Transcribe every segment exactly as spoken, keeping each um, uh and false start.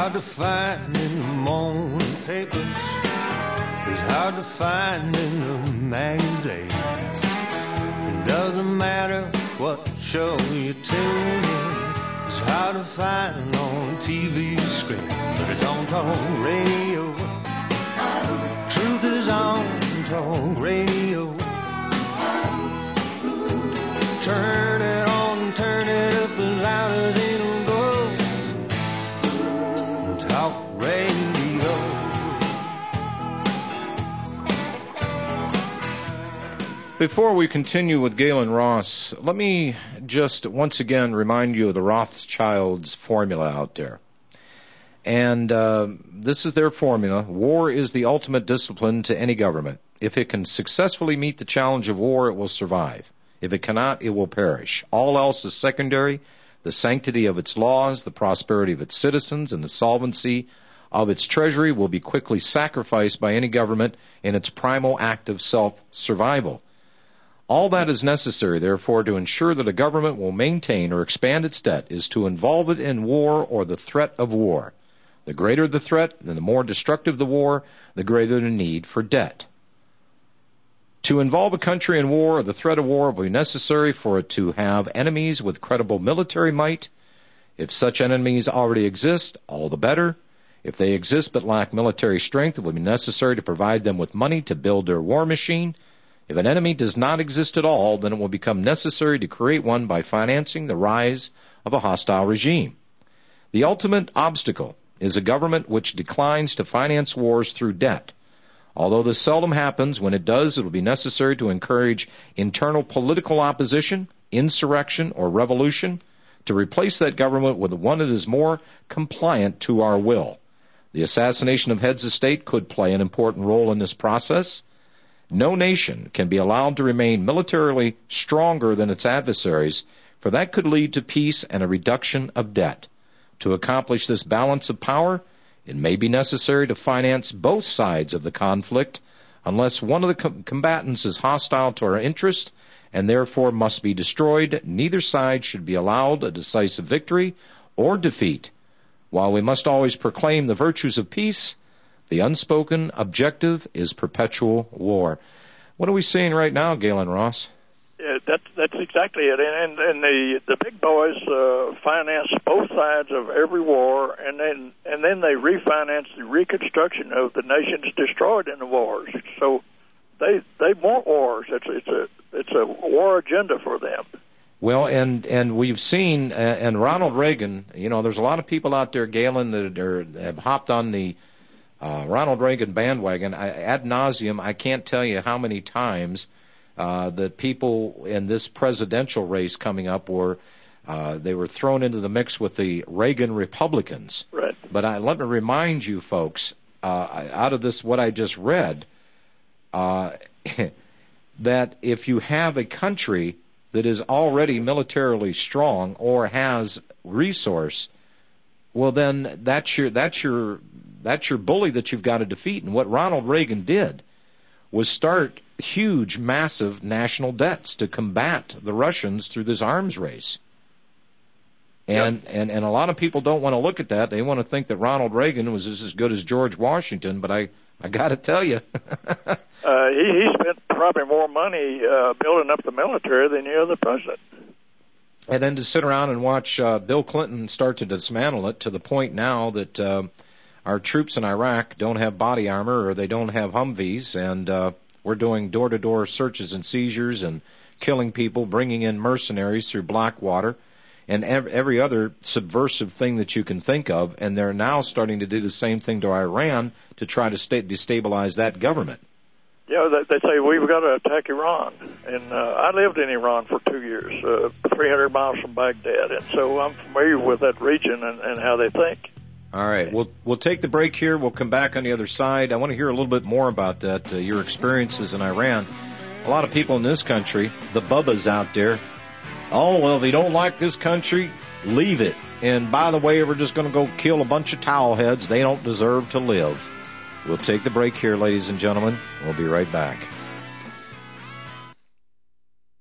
hard to find in the morning papers. It's hard to find in the magazines. It doesn't matter what show you tune in. It's hard to find on T V screen, but it's on talk radio. Truth is on talk radio. Turn it on, turn it up as loud as it'll go. Talk radio. Before we continue with Galen Ross, let me just once again remind you of the Rothschilds formula out there. And uh, this is their formula. War is the ultimate discipline to any government. If it can successfully meet the challenge of war, it will survive. If it cannot, it will perish. All else is secondary. The sanctity of its laws, the prosperity of its citizens, and the solvency of its treasury will be quickly sacrificed by any government in its primal act of self-survival. All that is necessary, therefore, to ensure that a government will maintain or expand its debt is to involve it in war or the threat of war. The greater the threat, and the more destructive the war, the greater the need for debt. To involve a country in war or the threat of war will be necessary for it to have enemies with credible military might. If such enemies already exist, all the better. If they exist but lack military strength, it will be necessary to provide them with money to build their war machine. If an enemy does not exist at all, then it will become necessary to create one by financing the rise of a hostile regime. The ultimate obstacle is a government which declines to finance wars through debt. Although this seldom happens, when it does, it will be necessary to encourage internal political opposition, insurrection, or revolution to replace that government with one that is more compliant to our will. The assassination of heads of state could play an important role in this process. No nation can be allowed to remain militarily stronger than its adversaries, for that could lead to peace and a reduction of debt. To accomplish this balance of power, it may be necessary to finance both sides of the conflict unless one of the com- combatants is hostile to our interest and therefore must be destroyed. Neither side should be allowed a decisive victory or defeat. While we must always proclaim the virtues of peace, the unspoken objective is perpetual war. What are we seeing right now, Galen Ross? Yeah, that's that's exactly it, and and the the big boys uh, finance both sides of every war, and then and then they refinance the reconstruction of the nations destroyed in the wars. So they they want wars. It's it's a it's a war agenda for them. Well, and and we've seen, uh, and Ronald Reagan. You know, there's a lot of people out there, Galen, that are, have hopped on the uh, Ronald Reagan bandwagon. I, ad nauseum, I can't tell you how many times. Uh, that people in this presidential race coming up were uh, they were thrown into the mix with the Reagan Republicans. Right. But I, let me remind you, folks, uh, out of this what I just read, uh, that if you have a country that is already militarily strong or has resource, well then that's your that's your that's your bully that you've got to defeat. And what Ronald Reagan did was start huge, massive national debts to combat the Russians through this arms race. And, yep. and and a lot of people don't want to look at that. They want to think that Ronald Reagan was just as good as George Washington, but I, I got to tell you. uh, he, he spent probably more money uh, building up the military than any other president. And then to sit around and watch uh, Bill Clinton start to dismantle it to the point now that uh, our troops in Iraq don't have body armor or they don't have Humvees, and uh, we're doing door-to-door searches and seizures and killing people, bringing in mercenaries through Blackwater, and every other subversive thing that you can think of, and they're now starting to do the same thing to Iran to try to destabilize that government. Yeah, they say we've got to attack Iran, and uh, I lived in Iran for two years, uh, three hundred miles from Baghdad, and so I'm familiar with that region and, and how they think. All right, we'll we'll take the break here. We'll come back on the other side. I want to hear a little bit more about that, uh, your experiences in Iran. A lot of people in this country, the bubbas out there, oh, well, if you don't like this country, leave it. And by the way, we're just going to go kill a bunch of towel heads. They don't deserve to live. We'll take the break here, ladies and gentlemen. We'll be right back.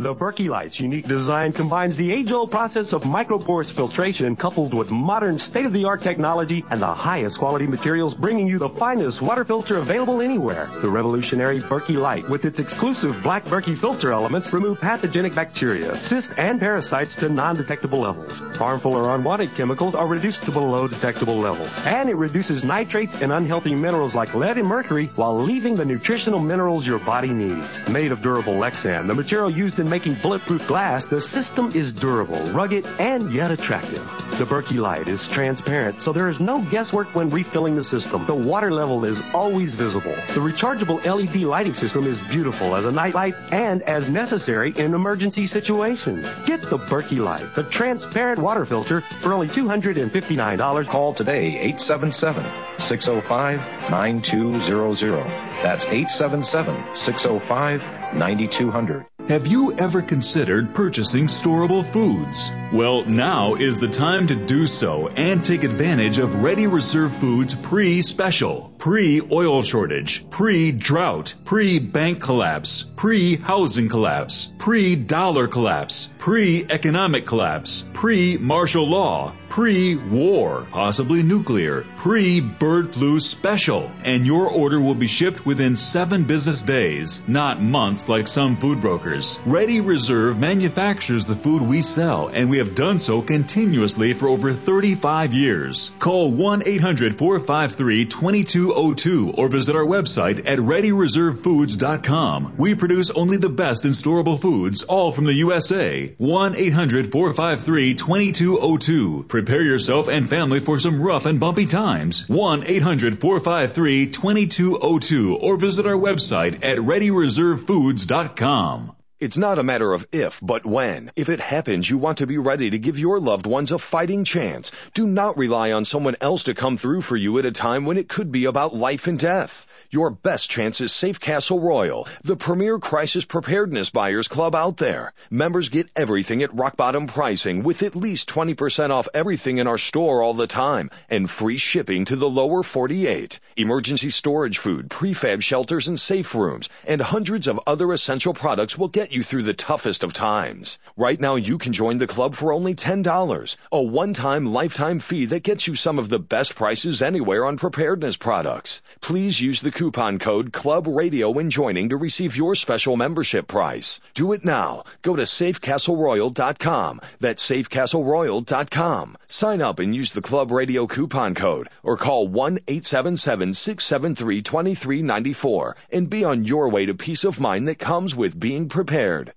The Berkey Light's unique design combines the age-old process of microporous filtration coupled with modern state-of-the-art technology and the highest quality materials, bringing you the finest water filter available anywhere. The revolutionary Berkey Light, with its exclusive black Berkey filter elements, remove pathogenic bacteria, cysts, and parasites to non-detectable levels. Harmful or unwanted chemicals are reduced to below detectable levels. And it reduces nitrates and unhealthy minerals like lead and mercury while leaving the nutritional minerals your body needs. Made of durable Lexan, the material used in making bulletproof glass, the system is durable, rugged, and yet attractive. The Berkey Light is transparent, so there is no guesswork when refilling the system. The water level is always visible. The rechargeable L E D lighting system is beautiful as a night light and as necessary in emergency situations. Get the Berkey Light, the transparent water filter, for only two hundred fifty-nine dollars. Call today, eight seven seven, six oh five, nine two zero zero. That's eight seven seven, six oh five, nine two zero zero. Have you ever considered purchasing storable foods? Well, now is the time to do so and take advantage of Ready Reserve Foods pre-special, pre-oil shortage, pre-drought, pre-bank collapse, pre-housing collapse, pre-dollar collapse, pre-economic collapse, pre-martial law, pre-war, possibly nuclear, pre-bird flu special. And your order will be shipped within seven business days, not months like some food brokers. Ready Reserve manufactures the food we sell, and we have done so continuously for over thirty-five years. Call one eight hundred, four five three, two two zero two or visit our website at ready reserve foods dot com. We produce only the best in storable foods, all from the U S A. one eight hundred, four five three, two two zero two. Prepare yourself and family for some rough and bumpy times. one eight hundred, four five three, two two zero two or visit our website at ready reserve foods dot com. It's not a matter of if, but when. If it happens, you want to be ready to give your loved ones a fighting chance. Do not rely on someone else to come through for you at a time when it could be about life and death. Your best chance is Safe Castle Royal, the premier crisis preparedness buyers club out there. Members get everything at rock bottom pricing with at least twenty percent off everything in our store all the time and free shipping to the lower forty-eight. Emergency storage food, prefab shelters and safe rooms, and hundreds of other essential products will get you through the toughest of times. Right now you can join the club for only ten dollars, a one-time lifetime fee that gets you some of the best prices anywhere on preparedness products. Please use the coupon code Club Radio when joining to receive your special membership price. Do it now. Go to safe castle royal dot com. That's safe castle royal dot com. Sign up and use the Club Radio coupon code or call one eight seven seven, six seven three, two three nine four and be on your way to peace of mind that comes with being prepared.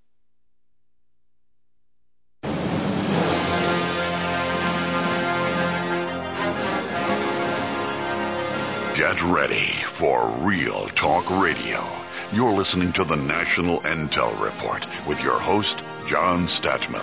Get ready for Real Talk Radio. You're listening to the National Intel Report with your host, John Stadtmiller.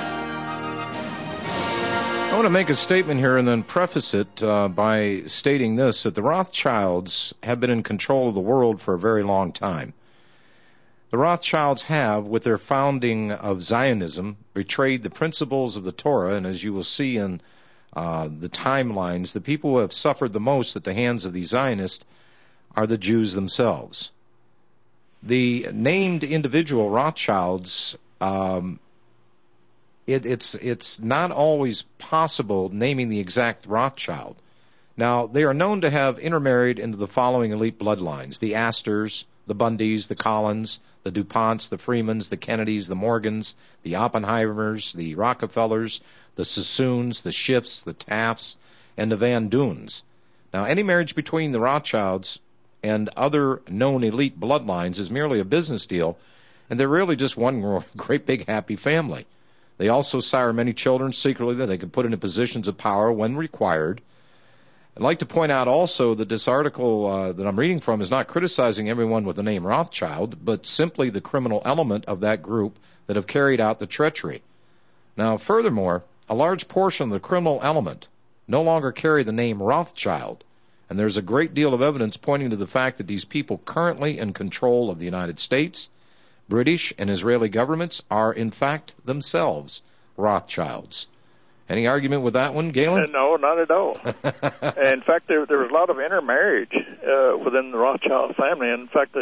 I want to make a statement here and then preface it uh, by stating this, that the Rothschilds have been in control of the world for a very long time. The Rothschilds have, with their founding of Zionism, betrayed the principles of the Torah, and as you will see in Uh, the timelines, the people who have suffered the most at the hands of the Zionists are the Jews themselves. The named individual Rothschilds, um, it, it's it's not always possible naming the exact Rothschild. Now, they are known to have intermarried into the following elite bloodlines: the Astors, the Bundys, the Collins, the DuPonts, the Freemans, the Kennedys, the Morgans, the Oppenheimers, the Rockefellers, the Sassoons, the Schiffs, the Tafts, and the Van Dunes. Now, any marriage between the Rothschilds and other known elite bloodlines is merely a business deal, and they're really just one great big happy family. They also sire many children secretly that they can put into positions of power when required. I'd like to point out also that this article uh, that I'm reading from is not criticizing everyone with the name Rothschild, but simply the criminal element of that group that have carried out the treachery. Now, furthermore, a large portion of the criminal element no longer carry the name Rothschild, and there's a great deal of evidence pointing to the fact that these people currently in control of the United States, British, and Israeli governments are, in fact, themselves Rothschilds. Any argument with that one, Galen? Uh, no, not at all. In fact, there, there was a lot of intermarriage uh, within the Rothschild family. In fact, the,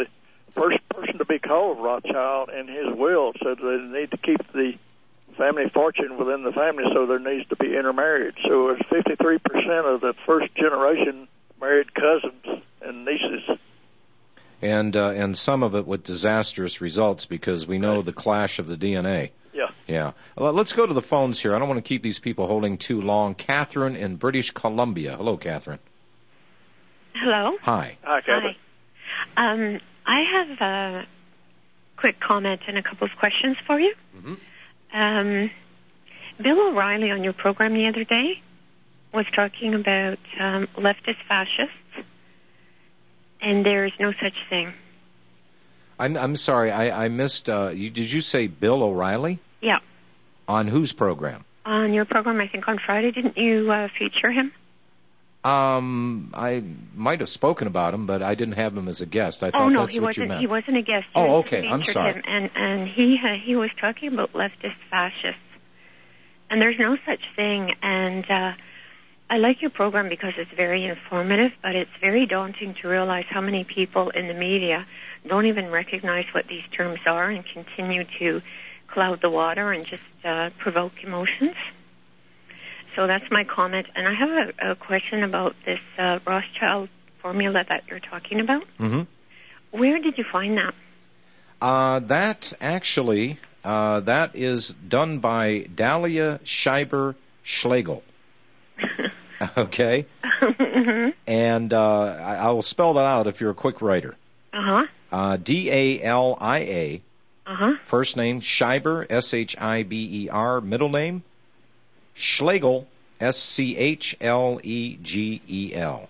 first person to be called Rothschild in his will said they need to keep the family fortune within the family, so there needs to be intermarriage. So it's fifty-three percent of the first generation married cousins and nieces. And uh, and some of it with disastrous results, because we know Right. the clash of the D N A. Yeah. Yeah. Well, let's go to the phones here. I don't want to keep these people holding too long. Catherine in British Columbia. Hello, Catherine. Hello. Hi. Hi, Kevin. Hi. Um, I have a quick comment and a couple of questions for you. Mm-hmm. Um, Bill O'Reilly on your program the other day was talking about um, leftist fascists, and there is no such thing. I'm, I'm sorry. I, I missed. Uh, you, did you say Bill O'Reilly? Yeah. On whose program? On your program, I think on Friday, didn't you uh, feature him? Um, I might have spoken about him, but I didn't have him as a guest. I thought Oh no, that's he what wasn't. you meant. He wasn't a guest. Oh, You okay. I'm featured sorry. Him, and and he uh, he was talking about leftist fascists, and there's no such thing. And uh, I like your program because it's very informative, but it's very daunting to realize how many people in the media don't even recognize what these terms are and continue to cloud the water and just uh, provoke emotions. So that's my comment. And I have a, a question about this uh, Rothschild formula that you're talking about. Mm-hmm. Where did you find that? Uh, that actually, uh, that is done by Dahlia Scheiber Schlegel. Okay? Mm-hmm. And uh, I, I will spell that out if you're a quick writer. Uh-huh. Uh, D A L I A, Uh-huh. first name Scheiber, S H I B E R, middle name Schlegel, S C H L E G E L.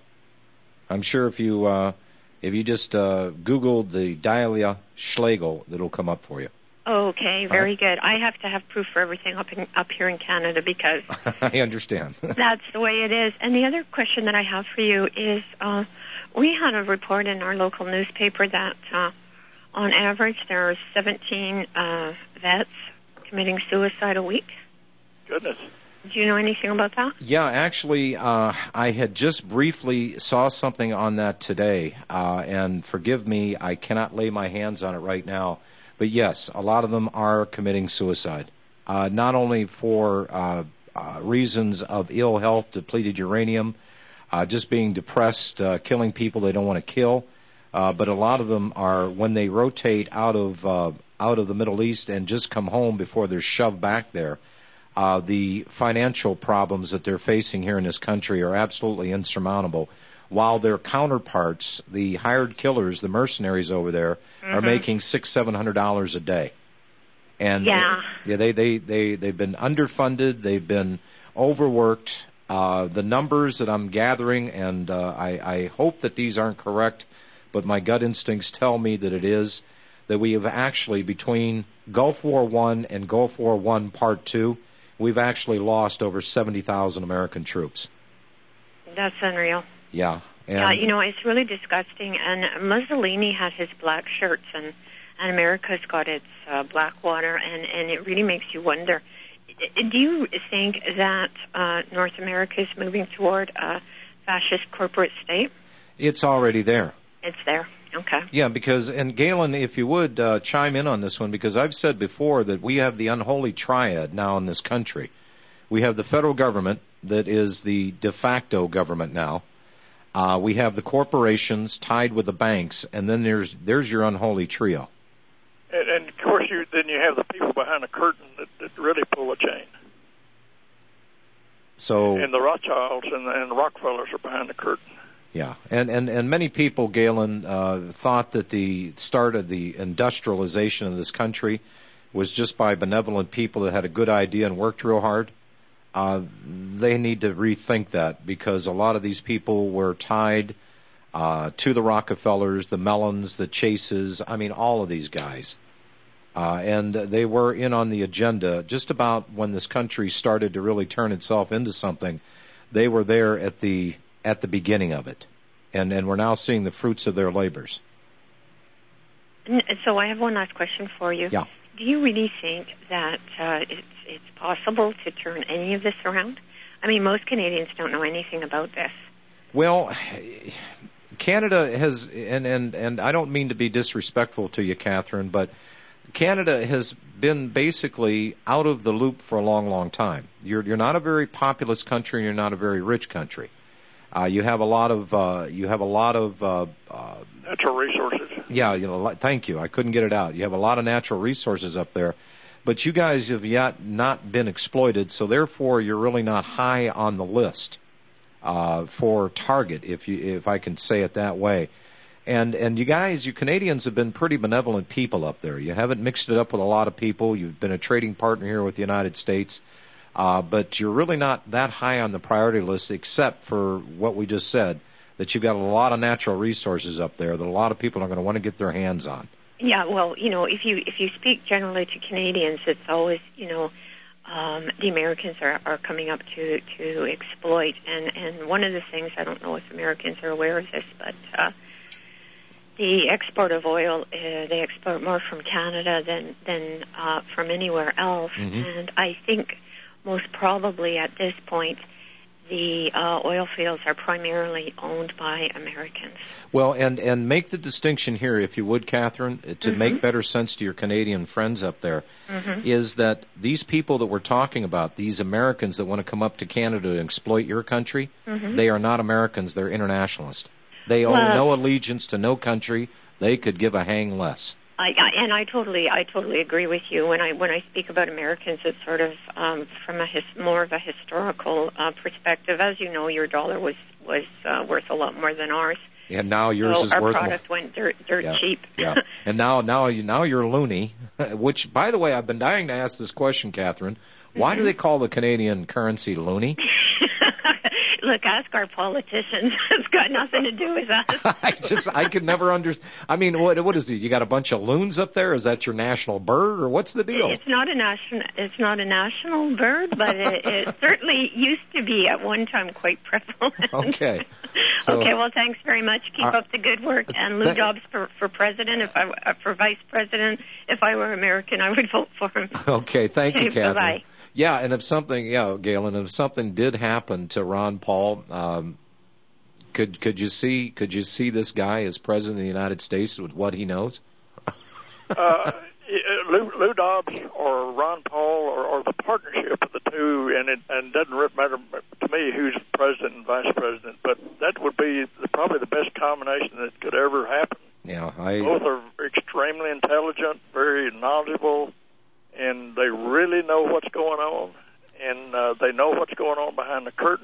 I'm sure if you uh, if you just uh, Googled the Dahlia Schlegel, it'll come up for you. Okay, very good. I have to have proof for everything up in, up here in Canada because I understand. that's the way it is. And the other question that I have for you is, uh, we had a report in our local newspaper that uh, on average there are seventeen uh, vets committing suicide a week. Goodness. Do you know anything about that? Yeah, actually, uh, I had just briefly saw something on that today, uh, and forgive me, I cannot lay my hands on it right now. But yes, a lot of them are committing suicide, uh, not only for uh, uh, reasons of ill health, depleted uranium, uh, just being depressed, uh, killing people they don't want to kill, uh, but a lot of them are when they rotate out of uh, out of the Middle East and just come home before they're shoved back there. Uh, the financial problems that they're facing here in this country are absolutely insurmountable, while their counterparts, the hired killers, the mercenaries over there, mm-hmm. are making six, seven hundred dollars a day. And yeah, yeah, they they they they've been underfunded, they've been overworked. Uh, the numbers that I'm gathering, and uh, I, I hope that these aren't correct, but my gut instincts tell me that it is, that we have actually, between Gulf War One and Gulf War One Part Two, we've actually lost over seventy thousand American troops. That's unreal. Yeah. And yeah, you know, it's really disgusting. And Mussolini had his black shirts, and, and America's got its uh, black water, and, and it really makes you wonder. Do you think that uh, North America is moving toward a fascist corporate state? It's already there. It's there. Okay. Yeah, because, and Galen, if you would uh, chime in on this one, because I've said before that we have the unholy triad now in this country. We have the federal government that is the de facto government now. Uh, we have the corporations tied with the banks, and then there's there's your unholy trio. And, and of course, you, then you have the people behind the curtain that, that really pull the chain. So, and the Rothschilds and the, and the Rockefellers are behind the curtain. Yeah, and, and, and many people, Galen, uh, thought that the start of the industrialization of this country was just by benevolent people that had a good idea and worked real hard. Uh, they need to rethink that, because a lot of these people were tied uh, to the Rockefellers, the Mellons, the Chases, I mean, all of these guys. Uh, and they were in on the agenda just about when this country started to really turn itself into something. They were there at the at the beginning of it, and and we're now seeing the fruits of their labors. So I have one last question for you. Yeah. Do you really think that uh, it's it's possible to turn any of this around? I mean, most Canadians don't know anything about this. Well, Canada has, and, and, and I don't mean to be disrespectful to you, Catherine, but Canada has been basically out of the loop for a long, long time. You're, you're not a very populous country, and you're not a very rich country. Uh, you have a lot of, uh, you have a lot of, uh, uh, natural resources. Yeah, you know, thank you. I couldn't get it out. You have a lot of natural resources up there, but you guys have yet not been exploited, so therefore you're really not high on the list uh, for target, if you, if I can say it that way. And and you guys, you Canadians have been pretty benevolent people up there. You haven't mixed it up with a lot of people. You've been a trading partner here with the United States. Uh, but you're really not that high on the priority list, except for what we just said, that you've got a lot of natural resources up there that a lot of people are going to want to get their hands on. Yeah, well, you know, if you if you speak generally to Canadians, it's always, you know, um, the Americans are, are coming up to, to exploit. And, and one of the things, I don't know if Americans are aware of this, but uh, the export of oil, uh, they export more from Canada than, than uh, from anywhere else. Mm-hmm. And I think most probably at this point, the uh, oil fields are primarily owned by Americans. Well, and, and make the distinction here, if you would, Catherine, to mm-hmm. make better sense to your Canadian friends up there, mm-hmm. is that these people that we're talking about, these Americans that want to come up to Canada and exploit your country, mm-hmm. they are not Americans, they're internationalists. They owe well, no allegiance to no country. They could give a hang less. I, I, and I totally, I totally agree with you. When I when I speak about Americans, it's sort of um, from a his, more of a historical uh, perspective. As you know, your dollar was was uh, worth a lot more than ours. Yeah, now yours so is our worth our product more. went dirt dirt yeah, cheap. yeah, and now now you now you're loony. Which, by the way, I've been dying to ask this question, Catherine. Why mm-hmm. do they call the Canadian currency loony? Look, ask our politicians. It's got nothing to do with us. I just, I could never understand. I mean, what, what is it? You got a bunch of loons up there? Is that your national bird, or what's the deal? It's not a national, it's not a national bird, but it, it certainly used to be at one time quite prevalent. Okay. So, okay. Well, thanks very much. Keep uh, up the good work. And Lou that, Dobbs for, for president. If I uh, for vice president, if I were American, I would vote for him. Okay. Thank you, Catherine. Bye-bye. Yeah, and if something, yeah, Galen, if something did happen to Ron Paul, um, could could you see could you see this guy as president of the United States with what he knows? uh, Lou, Lou Dobbs or Ron Paul or, or the partnership of the two, and it and doesn't really matter to me who's president and vice president, but that would be the, probably the best combination that could ever happen. Yeah, I. Both are extremely intelligent, very knowledgeable. And they really know what's going on, and uh, they know what's going on behind the curtain,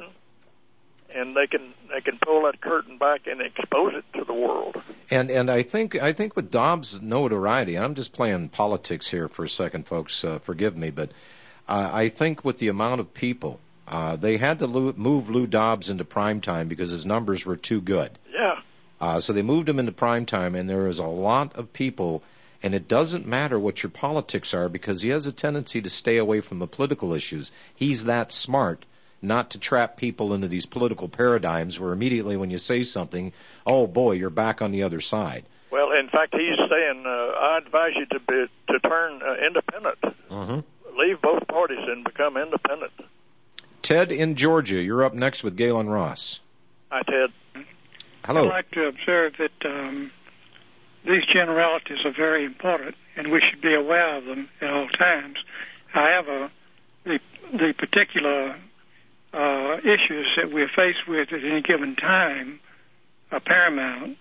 and they can they can pull that curtain back and expose it to the world. And and I think I think with Dobbs' notoriety, I'm just playing politics here for a second, folks. Uh, forgive me, but uh, I think with the amount of people, uh, they had to lo- move Lou Dobbs into primetime because his numbers were too good. Yeah. Uh, so they moved him into primetime, and there is a lot of people. And it doesn't matter what your politics are because he has a tendency to stay away from the political issues. He's that smart not to trap people into these political paradigms where immediately when you say something, oh, boy, you're back on the other side. Well, in fact, he's saying, uh, I advise you to be, to turn uh, independent. Mm-hmm. Leave both parties and become independent. Ted in Georgia, you're up next with Galen Ross. Hi, Ted. Hello. I'd like to observe that um, these generalities are very important, and we should be aware of them at all times. However, the the particular uh, issues that we're faced with at any given time are paramount.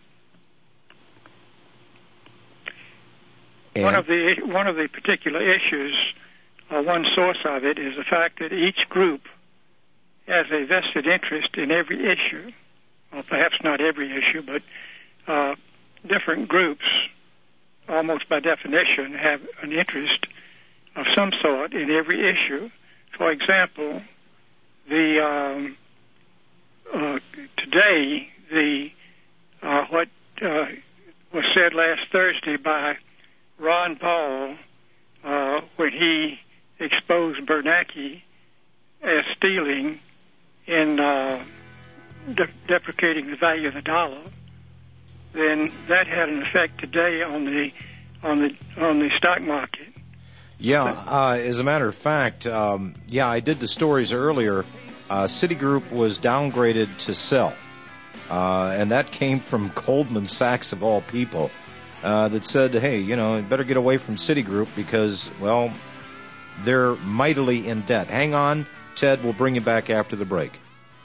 And? One of the one of the particular issues, or one source of it, is the fact that each group has a vested interest in every issue. Well, perhaps not every issue, but uh, different groups, almost by definition, have an interest of some sort in every issue. For example, the um, uh, today the uh, what uh, was said last Thursday by Ron Paul uh, when he exposed Bernanke as stealing in uh, de- deprecating the value of the dollar, then that had an effect today on the on the on the stock market. Yeah, uh, as a matter of fact, um, yeah, I did the stories earlier. Uh, Citigroup was downgraded to sell, Uh, and that came from Goldman Sachs, of all people, uh, that said, hey, you know, you better get away from Citigroup because, well, they're mightily in debt. Hang on, Ted, we'll bring you back after the break.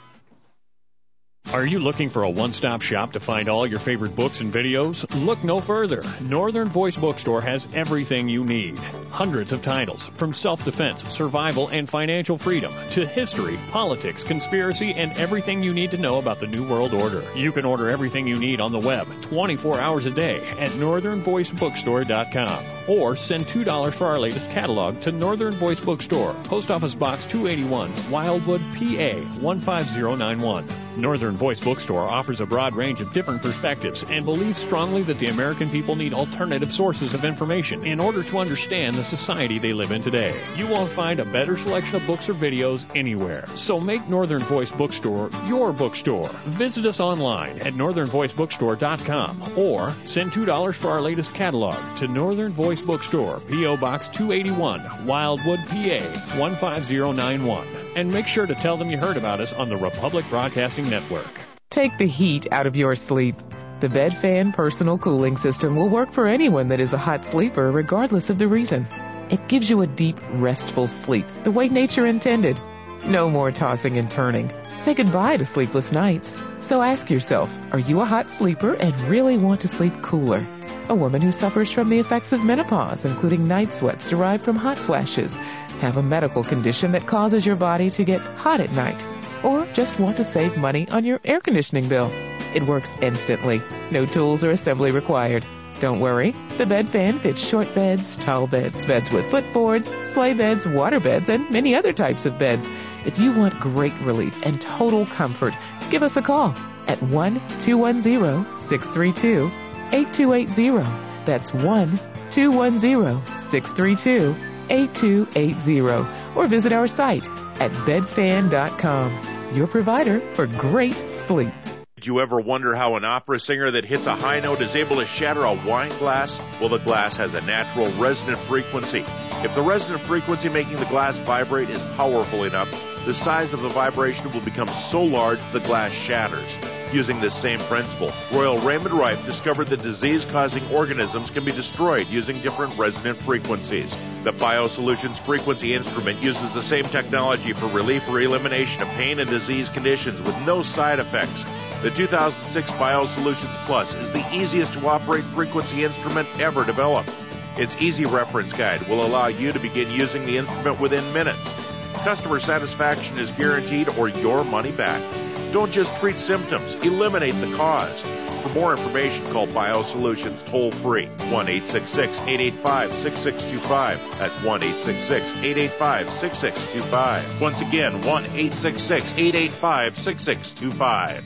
Are you looking for a one-stop shop to find all your favorite books and videos? Look no further. Northern Voice Bookstore has everything you need. Hundreds of titles, from self-defense, survival, and financial freedom, to history, politics, conspiracy, and everything you need to know about the New World Order. You can order everything you need on the web twenty-four hours a day at northern voice bookstore dot com. Or send two dollars for our latest catalog to Northern Voice Bookstore, Post Office Box two eighty-one, Wildwood, P A one five zero nine one. Northern Voice Bookstore offers a broad range of different perspectives and believes strongly that the American people need alternative sources of information in order to understand the society they live in today. You won't find a better selection of books or videos anywhere. So make Northern Voice Bookstore your bookstore. Visit us online at northern voice bookstore dot com or send two dollars for our latest catalog to Northern Voice Bookstore, P O Box two eighty-one, Wildwood, P A one five zero nine one. And make sure to tell them you heard about us on the Republic Broadcasting Network. Take the heat out of your sleep. The BedFan Personal Cooling System will work for anyone that is a hot sleeper, regardless of the reason. It gives you a deep, restful sleep, the way nature intended. No more tossing and turning. Say goodbye to sleepless nights. So ask yourself, are you a hot sleeper and really want to sleep cooler? A woman who suffers from the effects of menopause, including night sweats derived from hot flashes, have a medical condition that causes your body to get hot at night, or just want to save money on your air conditioning bill. It works instantly. No tools or assembly required. Don't worry. The BedFan fits short beds, tall beds, beds with footboards, sleigh beds, water beds, and many other types of beds. If you want great relief and total comfort, give us a call at one two one zero, six three two, eight two eight zero. That's one two one zero, six three two, eight two eight zero. Or visit our site at bed fan dot com, your provider for great sleep. Did you ever wonder how an opera singer that hits a high note is able to shatter a wine glass? Well, the glass has a natural resonant frequency. If the resonant frequency making the glass vibrate is powerful enough, the size of the vibration will become so large the glass shatters. Using this same principle, Royal Raymond Rife discovered that disease-causing organisms can be destroyed using different resonant frequencies. The BioSolutions frequency instrument uses the same technology for relief or elimination of pain and disease conditions with no side effects. The two thousand six BioSolutions Plus is the easiest to operate frequency instrument ever developed. Its easy reference guide will allow you to begin using the instrument within minutes. Customer satisfaction is guaranteed or your money back. Don't just treat symptoms, eliminate the cause. For more information, call BioSolutions toll-free, one eight six six, eight eight five, six six two five. That's one eight six six, eight eight five, six six two five. Once again, one eight six six, eight eight five, six six two five.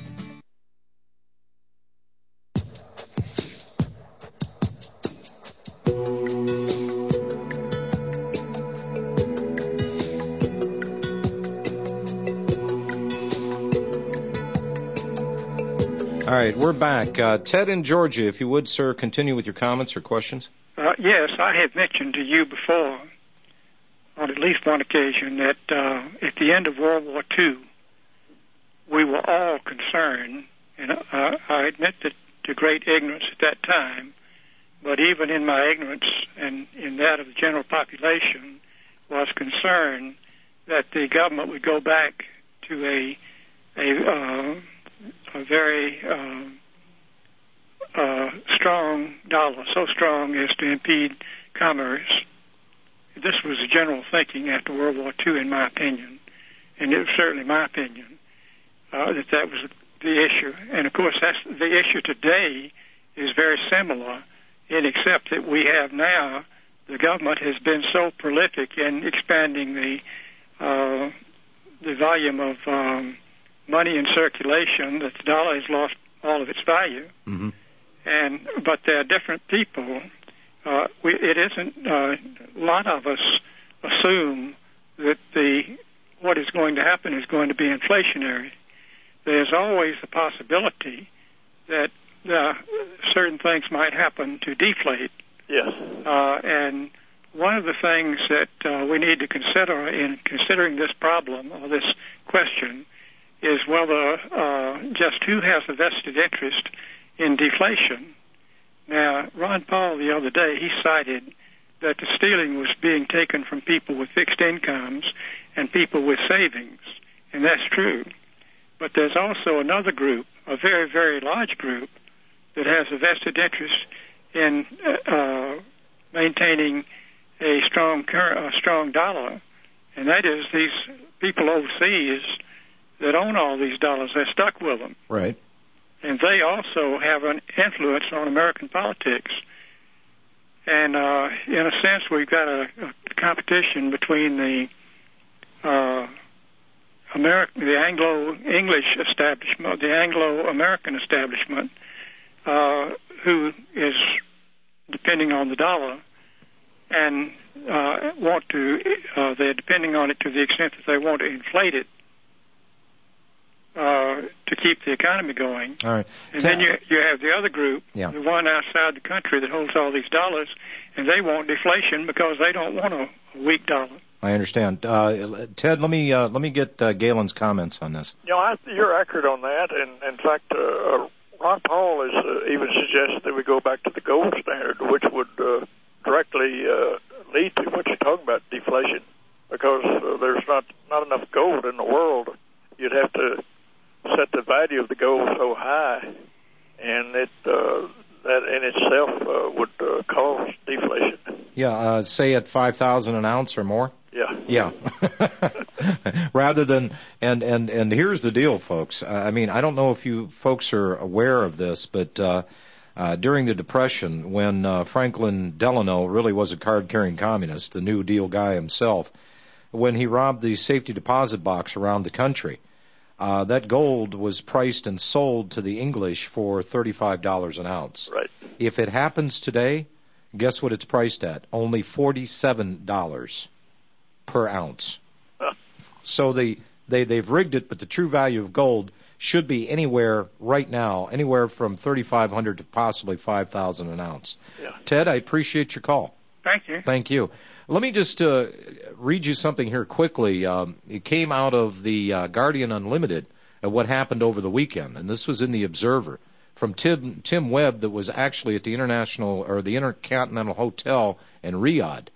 All right, we're back. Uh, Ted in Georgia, if you would, sir, continue with your comments or questions. Uh, yes, I have mentioned to you before, on at least one occasion, that uh, at the end of World War Two, we were all concerned, and uh, I admit that to great ignorance at that time, but even in my ignorance and in that of the general population, was concerned that the government would go back to a a uh, a very uh, uh, strong dollar, so strong as to impede commerce. This was the general thinking after World War Two, in my opinion, and it was certainly my opinion, uh, that that was the issue. And, of course, that's the issue today is very similar, in except that we have now, the government has been so prolific in expanding the uh, the volume of um, money in circulation that the dollar has lost all of its value. Mm-hmm. And but there are different people. Uh, we, it isn't. Uh, a lot of us assume that the what is going to happen is going to be inflationary. There's always the possibility that uh, certain things might happen to deflate. Yes. Uh, and one of the things that uh, we need to consider in considering this problem or this question is whether uh, just who has a vested interest in deflation. Now, Ron Paul the other day, he cited that the stealing was being taken from people with fixed incomes and people with savings, and that's true. But there's also another group, a very, very large group, that has a vested interest in uh, maintaining a strong cur- a strong dollar, and that is these people overseas that own all these dollars. They're stuck with them. Right. And they also have an influence on American politics. And uh, in a sense, we've got a, a competition between the uh, American, the Anglo-English establishment, the Anglo-American establishment, uh, who is depending on the dollar, and uh, want to, uh, they're depending on it to the extent that they want to inflate it uh, to keep the economy going. All right. And then you you have the other group, yeah. the one outside the country that holds all these dollars, and they want deflation because they don't want a weak dollar. I understand. Uh, Ted, let me uh, let me get uh, Galen's comments on this. You know, I, you're accurate on that, and in fact, uh, Ron Paul has uh, even suggested that we go back to the gold standard, which would uh, directly uh, lead to what you're talking about, deflation, because uh, there's not not enough gold in the world. You'd have to set the value of the gold so high, and it uh, that in itself uh, would uh, cause deflation. Yeah, uh, say at five thousand an ounce or more. Yeah. Yeah. Rather than and and and here's the deal, folks. I mean, I don't know if you folks are aware of this, but uh, uh, during the Depression, when uh, Franklin Delano really was a card-carrying communist, the New Deal guy himself, when he robbed the safety deposit box around the country, uh, that gold was priced and sold to the English for thirty-five dollars an ounce. Right. If it happens today, guess what it's priced at? Only forty-seven dollars per ounce. Huh. So they, they, they've rigged it, but the true value of gold should be anywhere right now, anywhere from thirty-five hundred dollars to possibly five thousand dollars an ounce. Yeah. Ted, I appreciate your call. Thank you. Thank you. Let me just uh, read you something here quickly. Um, it came out of the uh, Guardian Unlimited of what happened over the weekend, and this was in the Observer from Tim, Tim Webb, that was actually at the International or the Intercontinental Hotel in Riyadh.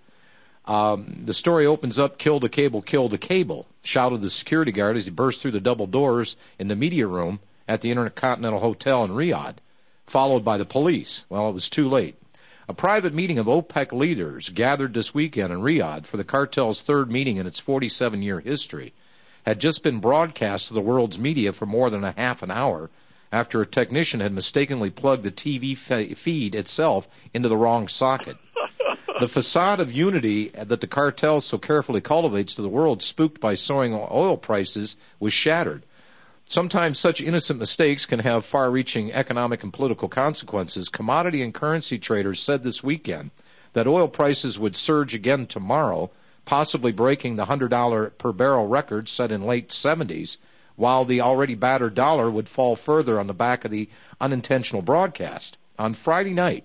Um, the story opens up, "Kill the cable, kill the cable," shouted the security guard as he burst through the double doors in the media room at the Intercontinental Hotel in Riyadh, followed by the police. Well, it was too late. A private meeting of OPEC leaders gathered this weekend in Riyadh for the cartel's third meeting in its forty-seven-year history had just been broadcast to the world's media for more than a half an hour after a technician had mistakenly plugged the T V fe- feed itself into the wrong socket. The facade of unity that the cartel so carefully cultivates to the world, spooked by soaring oil prices, was shattered. Sometimes such innocent mistakes can have far-reaching economic and political consequences. Commodity and currency traders said this weekend that oil prices would surge again tomorrow, possibly breaking the one hundred dollars per barrel record set in late seventies, while the already battered dollar would fall further on the back of the unintentional broadcast. On Friday night,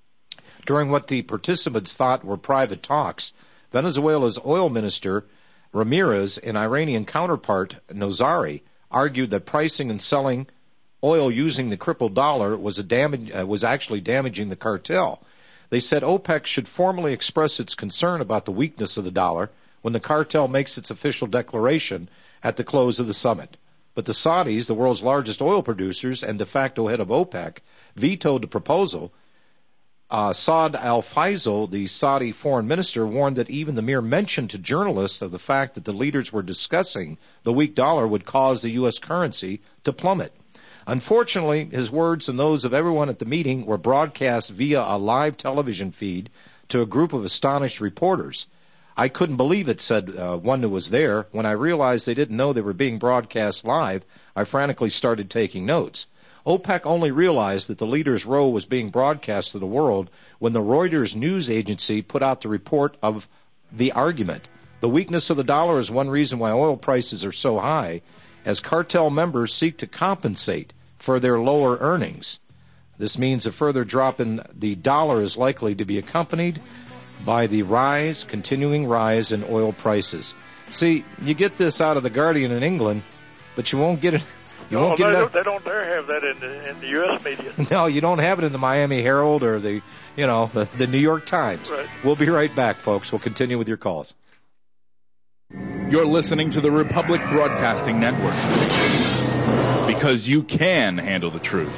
during what the participants thought were private talks, Venezuela's oil minister Ramirez and Iranian counterpart Nozari argued that pricing and selling oil using the crippled dollar was a damage, uh, was actually damaging the cartel. They said OPEC should formally express its concern about the weakness of the dollar when the cartel makes its official declaration at the close of the summit. But the Saudis, the world's largest oil producers and de facto head of OPEC, vetoed the proposal. Uh, Saad al-Faisal, the Saudi foreign minister, warned that even the mere mention to journalists of the fact that the leaders were discussing the weak dollar would cause the U S currency to plummet. Unfortunately, his words and those of everyone at the meeting were broadcast via a live television feed to a group of astonished reporters. "I couldn't believe it," said uh, one who was there. "When I realized they didn't know they were being broadcast live, I frantically started taking notes." OPEC only realized that the leaders' row was being broadcast to the world when the Reuters news agency put out the report of the argument. The weakness of the dollar is one reason why oil prices are so high, as cartel members seek to compensate for their lower earnings. This means a further drop in the dollar is likely to be accompanied by the rise, continuing rise in oil prices. See, you get this out of the Guardian in England, but you won't get it. You no, won't get they, it. don't, they don't dare have that in the, in the U S media. No, you don't have it in the Miami Herald or the, you know, the, the New York Times. Right. We'll be right back, folks. We'll continue with your calls. You're listening to the Republic Broadcasting Network, because you can handle the truth.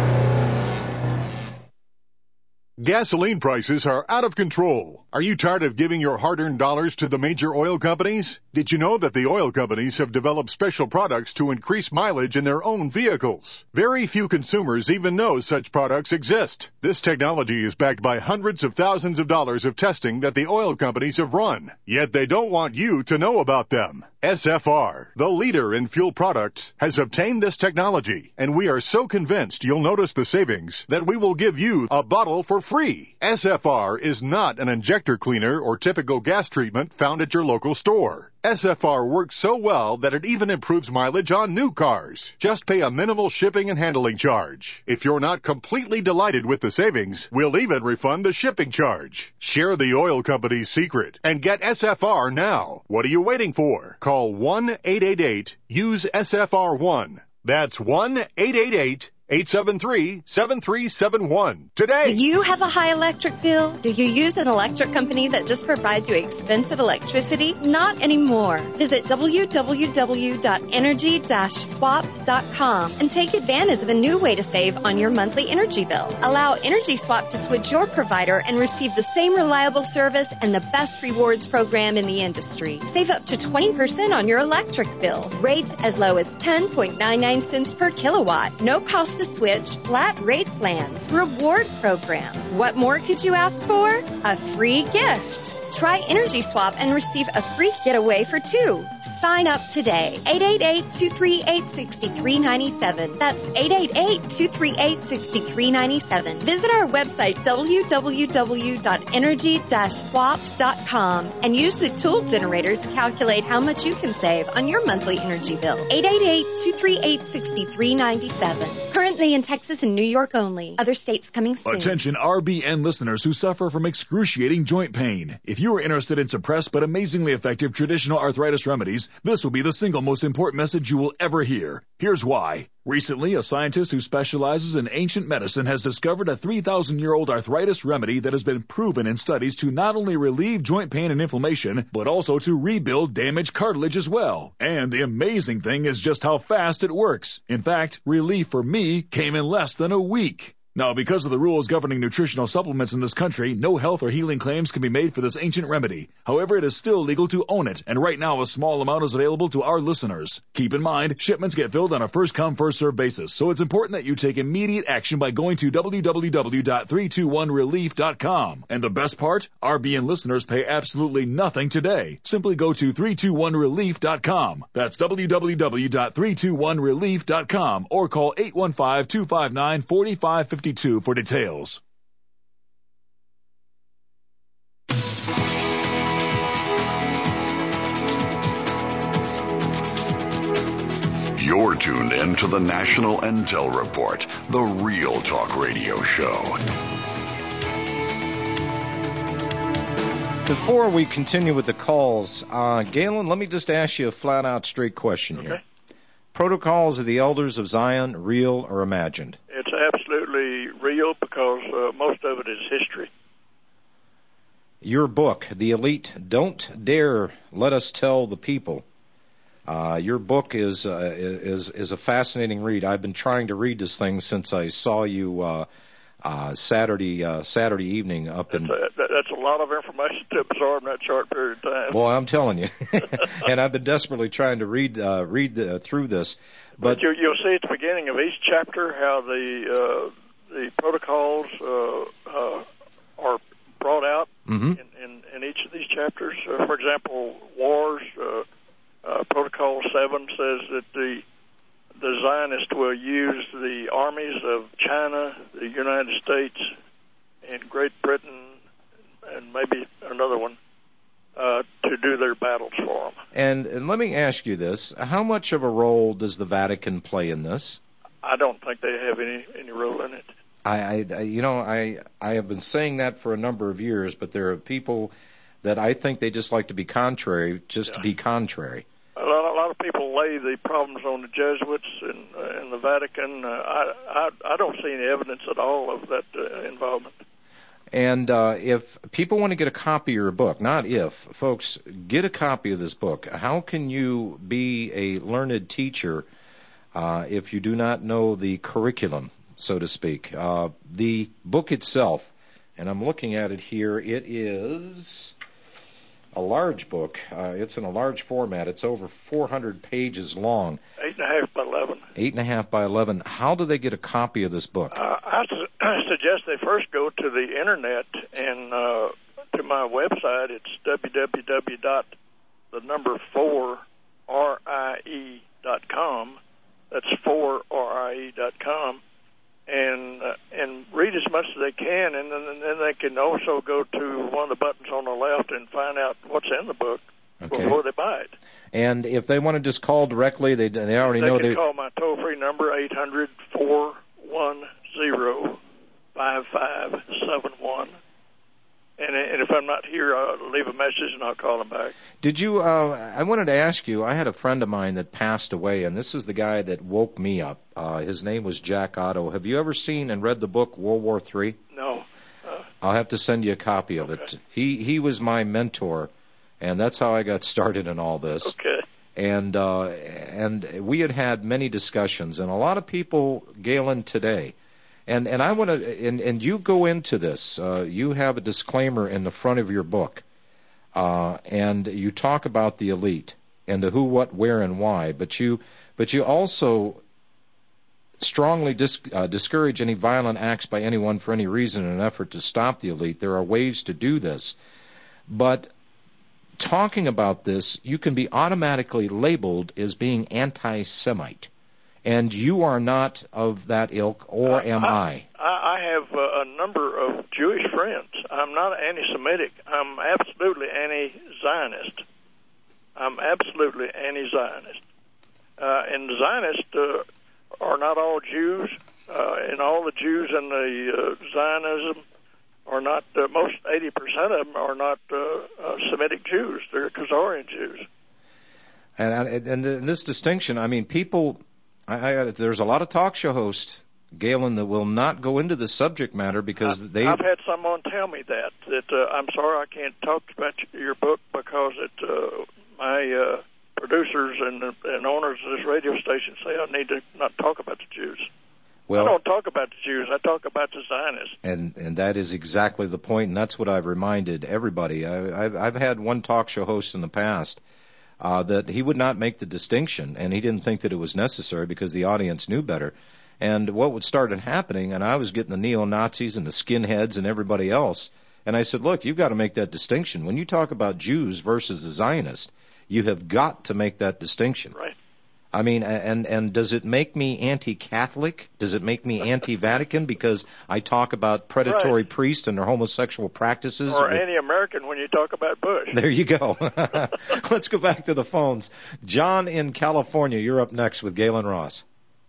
Gasoline prices are out of control. Are you tired of giving your hard-earned dollars to the major oil companies? Did you know that the oil companies have developed special products to increase mileage in their own vehicles? Very few consumers even know such products exist. This technology is backed by hundreds of thousands of dollars of testing that the oil companies have run. Yet they don't want you to know about them. S F R, the leader in fuel products, has obtained this technology, and we are so convinced you'll notice the savings that we will give you a bottle for free. S F R is not an injector cleaner or typical gas treatment found at your local store. S F R works so well that it even improves mileage on new cars. Just pay a minimal shipping and handling charge. If you're not completely delighted with the savings, we'll even refund the shipping charge. Share the oil company's secret and get S F R now. What are you waiting for? Call one eight eight eight use S F R one. That's one eight eight eight eight seven three seven three seven one today. Do you have a high electric bill? Do you use an electric company that just provides you expensive electricity? Not anymore. Visit w w w dot energy dash swap dot com and take advantage of a new way to save on your monthly energy bill. Allow Energy Swap to switch your provider and receive the same reliable service and the best rewards program in the industry. Save up to twenty percent on your electric bill. Rates as low as ten point nine nine cents per kilowatt. No cost to switch, flat rate plans, reward program. What more could you ask for? A free gift. Try Energy Swap and receive a free getaway for two. Sign up today. eight eight eight, two three eight, six three nine seven. That's eight eight eight, two three eight, six three nine seven. Visit our website, w w w dot energy dash swap dot com, and use the tool generator to calculate how much you can save on your monthly energy bill. eight eight eight, two three eight, six three nine seven. Currently in Texas and New York only. Other states coming soon. Attention R B N listeners who suffer from excruciating joint pain. If you are interested in suppressed but amazingly effective traditional arthritis remedies, this will be the single most important message you will ever hear. Here's why. Recently, a scientist who specializes in ancient medicine has discovered a three thousand year old arthritis remedy that has been proven in studies to not only relieve joint pain and inflammation, but also to rebuild damaged cartilage as well. And the amazing thing is just how fast it works. In fact, relief for me came in less than a week. Now, because of the rules governing nutritional supplements in this country, no health or healing claims can be made for this ancient remedy. However, it is still legal to own it, and right now a small amount is available to our listeners. Keep in mind, shipments get filled on a first-come, first-served basis, so it's important that you take immediate action by going to w w w dot three two one relief dot com. And the best part? R B N listeners pay absolutely nothing today. Simply go to three two one relief dot com. That's w w w dot three two one relief dot com, or call eight one five, two five nine, four five five two for details. You're tuned in to the National Intel Report, the Real Talk Radio Show. Before we continue with the calls, uh, Galen, let me just ask you a flat-out straight question Okay. here. Protocols of the Elders of Zion, real or imagined? It's absolutely real because uh, most of it is history. Your book, The Elite, Don't Dare Let Us Tell the People. Uh, your book is, uh, is is a fascinating read. I've been trying to read this thing since I saw you uh, uh, Saturday uh, Saturday evening up in. That's a, that's a lot of information to absorb in that short period of time. Well, I'm telling you, and I've been desperately trying to read uh, read the, through this. But, but you, you'll see at the beginning of each chapter how the uh, the protocols uh, uh, are brought out mm-hmm. in, in, in each of these chapters. Uh, for example, wars. Uh, Uh, Protocol seven says that the the Zionists will use the armies of China, the United States, and Great Britain, and maybe another one, uh, to do their battles for them. And, and let me ask you this. How much of a role does the Vatican play in this? I don't think they have any, any role in it. I, I, you know, I, I have been saying that for a number of years, but there are people that I think they just like to be contrary, just yeah. to be contrary. Well, lot of people lay the problems on the Jesuits and, uh, and the Vatican. Uh, I, I I don't see any evidence at all of that uh, involvement. And uh, if people want to get a copy of your book, not if, folks, get a copy of this book. How can you be a learned teacher uh, if you do not know the curriculum, so to speak? Uh, the book itself, and I'm looking at it here, it is a large book. Uh, it's in a large format. It's over four hundred pages long. Eight and a half by eleven. Eight and a half by eleven. How do they get a copy of this book? Uh, I, su- I suggest they first go to the internet and uh, to my website. It's w w w dot the number four R I E dot com. That's four R I E dot com. And uh, and read as much as they can, and then, and then they can also go to one of the buttons on the left and find out what's in the book okay. before they buy it. And if they want to just call directly, they they already they know they they can call my toll-free number eight hundred, four one zero, five five seven one. And, and if I'm not here, I'll leave a message and I'll call them back. Did you, uh, I wanted to ask you, I had a friend of mine that passed away, and this is the guy that woke me up. Uh, his name was Jack Otto. Have you ever seen and read the book World War Three? No. Uh, I'll have to send you a copy of okay. it. He he was my mentor, and that's how I got started in all this. Okay. And, uh, and we had had many discussions, and a lot of people, Galen, today, And and I want to and and you go into this. Uh, you have a disclaimer in the front of your book, uh, and you talk about the elite and the who, what, where, and why. But you but you also strongly dis, uh, discourage any violent acts by anyone for any reason in an effort to stop the elite. There are ways to do this, but talking about this, you can be automatically labeled as being anti-Semite. And you are not of that ilk, or am I? I, I have uh, a number of Jewish friends. I'm not anti-Semitic. I'm absolutely anti-Zionist. I'm absolutely anti-Zionist. Uh, and the Zionists uh, are not all Jews, uh, and all the Jews in the uh, Zionism are not, uh, most eighty percent of them are not uh, uh, Semitic Jews. They're Khazarian Jews. And, and, and this distinction, I mean, people... I, I, there's a lot of talk show hosts, Galen, that will not go into the subject matter because I, they... I've had someone tell me that, that uh, I'm sorry I can't talk about your book because it, uh, my uh, producers and, and owners of this radio station say I need to not talk about the Jews. Well, I don't talk about the Jews. I talk about the Zionists. And and that is exactly the point, and that's what I've reminded everybody. I, I've, I've had one talk show host in the past Uh, that he would not make the distinction, and he didn't think that it was necessary because the audience knew better. And what would start happening, and I was getting the neo-Nazis and the skinheads and everybody else, and I said, look, you've got to make that distinction. When you talk about Jews versus the Zionists, you have got to make that distinction. Right. I mean, and and does it make me anti-Catholic? Does it make me anti-Vatican because I talk about predatory right. priests and their homosexual practices? Or with... anti-American when you talk about Bush. There you go. Let's go back to the phones. John in California, you're up next with Galen Ross.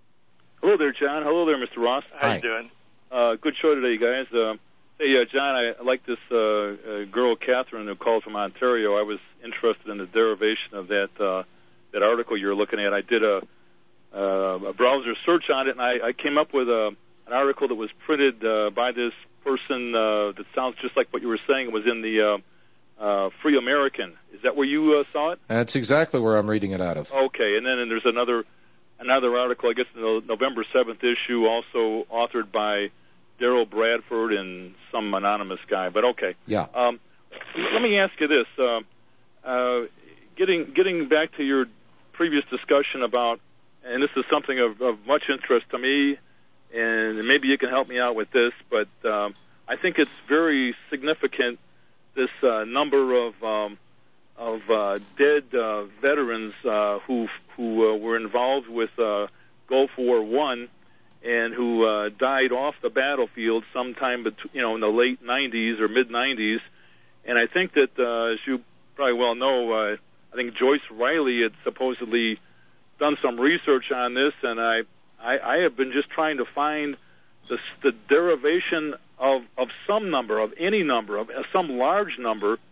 Hello there, John. Hello there, Mister Ross. How you doing? Uh, good show today, you guys. Uh, hey, uh, John, I, I like this uh, uh, girl, Catherine, who called from Ontario. I was interested in the derivation of that uh, that article you're looking at. I did a, uh, a browser search on it, and I, I came up with a, an article that was printed uh, by this person uh, that sounds just like what you were saying. It was in the uh, uh, Free American. Is that where you uh, saw it? That's exactly where I'm reading it out of. Okay, and then and there's another another article, I guess, in the November seventh issue, also authored by Daryl Bradford and some anonymous guy. But okay. Yeah. Um, let me ask you this. Uh, uh, getting getting back to your previous discussion about, and this is something of, of much interest to me, and maybe you can help me out with this, but um, I think it's very significant, this uh, number of um, of uh, dead uh, veterans uh, who who uh, were involved with uh, Gulf War One and who uh, died off the battlefield sometime, bet- you know, in the late nineties or mid nineties, and I think that, uh, as you probably well know, uh, I think Joyce Riley had supposedly done some research on this, and I, I, I have been just trying to find the, the derivation of, of some number, of any number, of some large number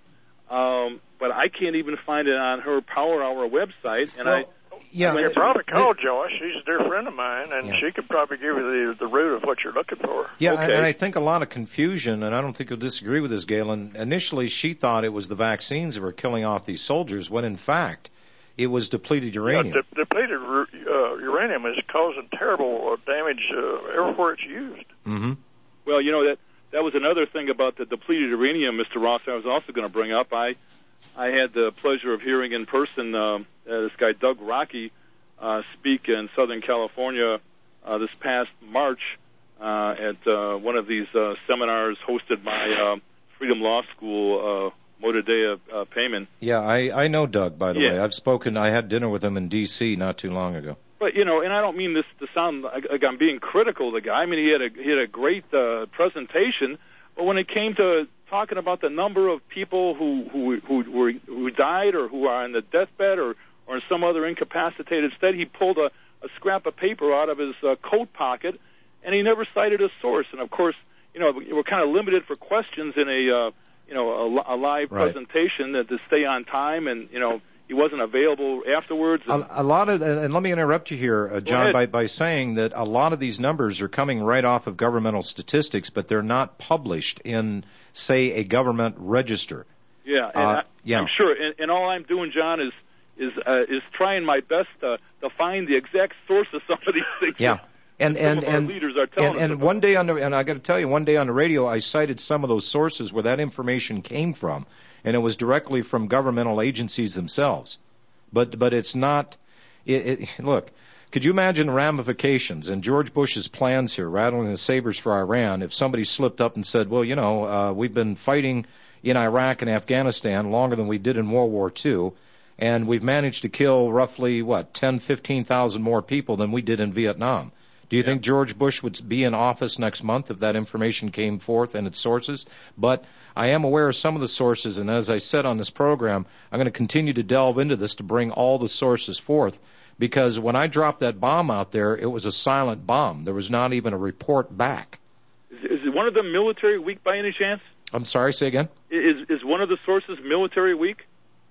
um, but I can't even find it on her Power Hour website. And well, I, yeah, I you probably call Joyce. She's a dear friend of mine, and yeah. she could probably give you the the root of what you're looking for. Yeah, okay. and, and I think a lot of confusion, and I don't think you'll disagree with this, Galen. Initially, she thought it was the vaccines that were killing off these soldiers, when in fact it was depleted uranium. Yeah, de- depleted uh, uranium is causing terrible uh, damage uh, everywhere it's used. Mm-hmm. Well, you know, that that was another thing about the depleted uranium, Mister Ross, I was also going to bring up. I I had the pleasure of hearing in person uh, uh, this guy, Doug Rocky, uh, speak in Southern California uh, this past March uh, at uh, one of these uh, seminars hosted by uh, Freedom Law School, uh, Modadea uh, Payman. Yeah, I, I know Doug, by the yeah. way. I've spoken, I had dinner with him in D C not too long ago. But, you know, and I don't mean this to sound like, like I'm being critical of the guy. I mean, he had a, he had a great uh, presentation, but when it came to talking about the number of people who, who, who, were, who died or who are on the deathbed or, or in some other incapacitated state, he pulled a, a scrap of paper out of his uh, coat pocket, and he never cited a source. And, of course, you know, we're kind of limited for questions in a... Uh, you know, a, a live right. presentation that to stay on time, and, you know, he wasn't available afterwards. And a, a lot of, and let me interrupt you here, uh, John, by, by saying that a lot of these numbers are coming right off of governmental statistics, but they're not published in, say, a government register. Yeah, and uh, I, yeah. I'm sure. And, and all I'm doing, John, is is uh, is trying my best to, to find the exact source of some of these things. Yeah. And and and, leaders are telling and, and us one day on the and I got to tell you, one day on the radio, I cited some of those sources where that information came from, and it was directly from governmental agencies themselves. But but it's not. It, it, look, could you imagine the ramifications and George Bush's plans here, rattling the sabers for Iran? If somebody slipped up and said, well, you know, uh, we've been fighting in Iraq and Afghanistan longer than we did in World War Two, and we've managed to kill roughly what ten, fifteen thousand more people than we did in Vietnam. Do you yeah. think George Bush would be in office next month if that information came forth and its sources? But I am aware of some of the sources, and as I said on this program, I'm going to continue to delve into this to bring all the sources forth, because when I dropped that bomb out there, it was a silent bomb. There was not even a report back. Is, is one of them military weak by any chance? I'm sorry, say again? Is is one of the sources military weak?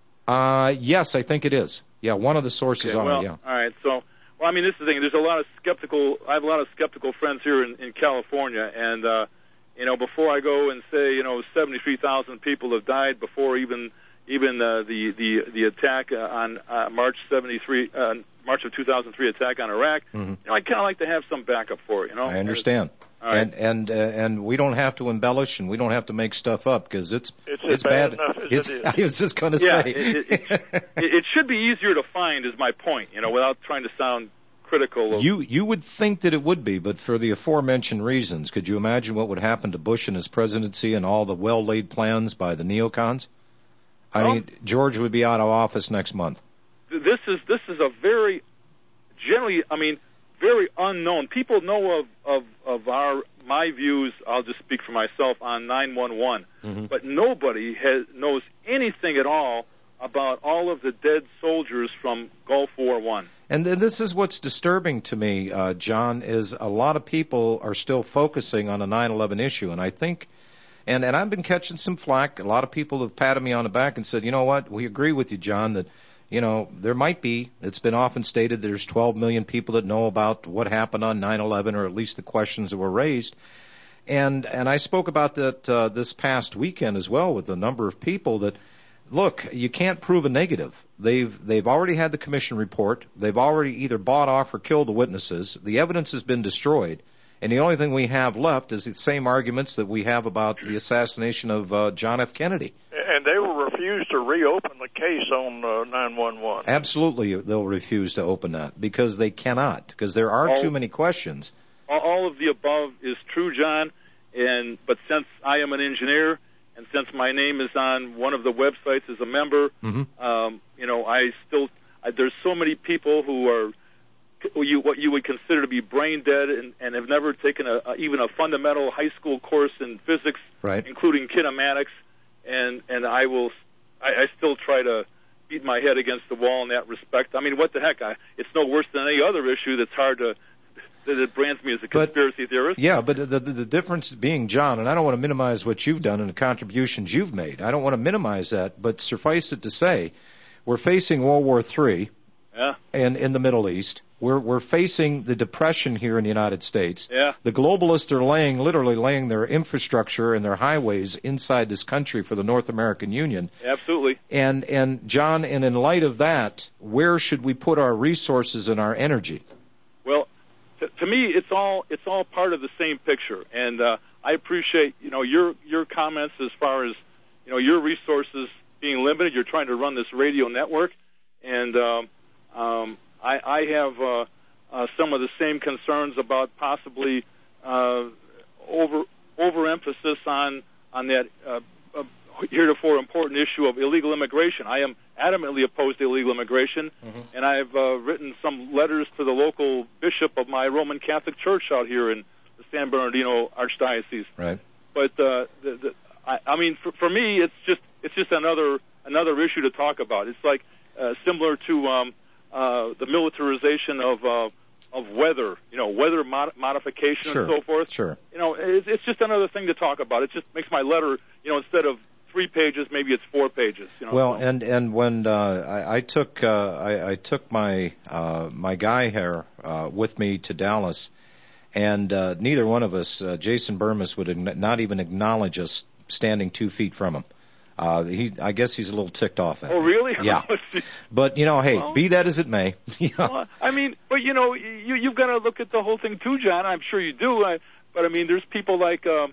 Uh, yes, I think it is. Yeah, one of the sources okay, on well, it, yeah. All right, so... Well, I mean, this is the thing. There's a lot of skeptical. I have a lot of skeptical friends here in, in California, and uh, you know, before I go and say, you know, seventy-three thousand people have died before even even uh, the the the attack uh, on uh, March seventy-three, uh, March of two thousand three attack on Iraq. Mm-hmm. You know, I kind of like to have some backup for it. You know, I understand. All right. And and uh, and we don't have to embellish, and we don't have to make stuff up, because it's it's, it's bad. bad. Enough as it's, it is. I was just going to yeah, say it, it, it, it should be easier to find, is my point. You know, without trying to sound critical of... You you would think that it would be, but for the aforementioned reasons, could you imagine what would happen to Bush and his presidency and all the well-laid plans by the neocons? I well, mean, George would be out of office next month. This is this is a very generally, I mean, very unknown. People know of of of our my views. I'll just speak for myself on nine one one, mm-hmm. but nobody has knows anything at all about all of the dead soldiers from Gulf War One. And this is what's disturbing to me, uh, John, is a lot of people are still focusing on the nine eleven issue. And I think, and, and I've been catching some flack. A lot of people have patted me on the back and said, you know what, we agree with you, John, that, you know, there might be, it's been often stated there's twelve million people that know about what happened on nine eleven, or at least the questions that were raised. And, and I spoke about that uh, this past weekend as well with a number of people that, look, you can't prove a negative. They've they've already had the commission report. They've already either bought off or killed the witnesses. The evidence has been destroyed, and the only thing we have left is the same arguments that we have about the assassination of uh, John F. Kennedy. And they will refuse to reopen the case on uh, nine one one. Absolutely, they'll refuse to open that because they cannot, because there are all, too many questions. All of the above is true, John, and but since I am an engineer, and since my name is on one of the websites as a member, mm-hmm. um, you know, I still I, there's so many people who are who you, what you would consider to be brain dead and, and have never taken a, a, even a fundamental high school course in physics, right. including kinematics, and and I will I, I still try to beat my head against the wall in that respect. I mean, what the heck? I, it's no worse than any other issue that's hard to that it brands me as a conspiracy but, theorist. Yeah, but the, the the difference being, John, and I don't want to minimize what you've done and the contributions you've made. I don't want to minimize that, but suffice it to say, we're facing World War Three. Yeah. And in the Middle East, we're we're facing the depression here in the United States. Yeah. The globalists are laying, literally laying their infrastructure and their highways inside this country for the North American Union. Absolutely. And and John, and in light of that, where should we put our resources and our energy? Well, to, to me, it's all it's all part of the same picture, and uh, I appreciate you know your your comments as far as you know your resources being limited. You're trying to run this radio network, and um, um, I, I have uh, uh, some of the same concerns about possibly uh, over overemphasis on on that uh, uh, heretofore important issue of illegal immigration. I am adamantly opposed to illegal immigration, mm-hmm. and I've uh, written some letters to the local bishop of my Roman Catholic Church out here in the San Bernardino Archdiocese. Right. But uh, the, the, I, I mean, for, for me, it's just it's just another another issue to talk about. It's like uh, similar to um, uh, the militarization of uh, of weather, you know, weather mod- modification sure. and so forth. Sure. You know, it's, it's just another thing to talk about. It just makes my letter, you know, instead of three pages, maybe it's four pages. You know? Well, and and when uh, I, I took uh, I, I took my uh, my guy here uh, with me to Dallas, and uh, neither one of us, uh, Jason Burmis, would not even acknowledge us standing two feet from him. Uh, he, I guess he's a little ticked off at Oh, me. really? Yeah. But, you know, hey, well, be that as it may. You know. Well, I mean, but, you know, you, you've got to look at the whole thing, too, John. I'm sure you do. I, but, I mean, there's people like, um,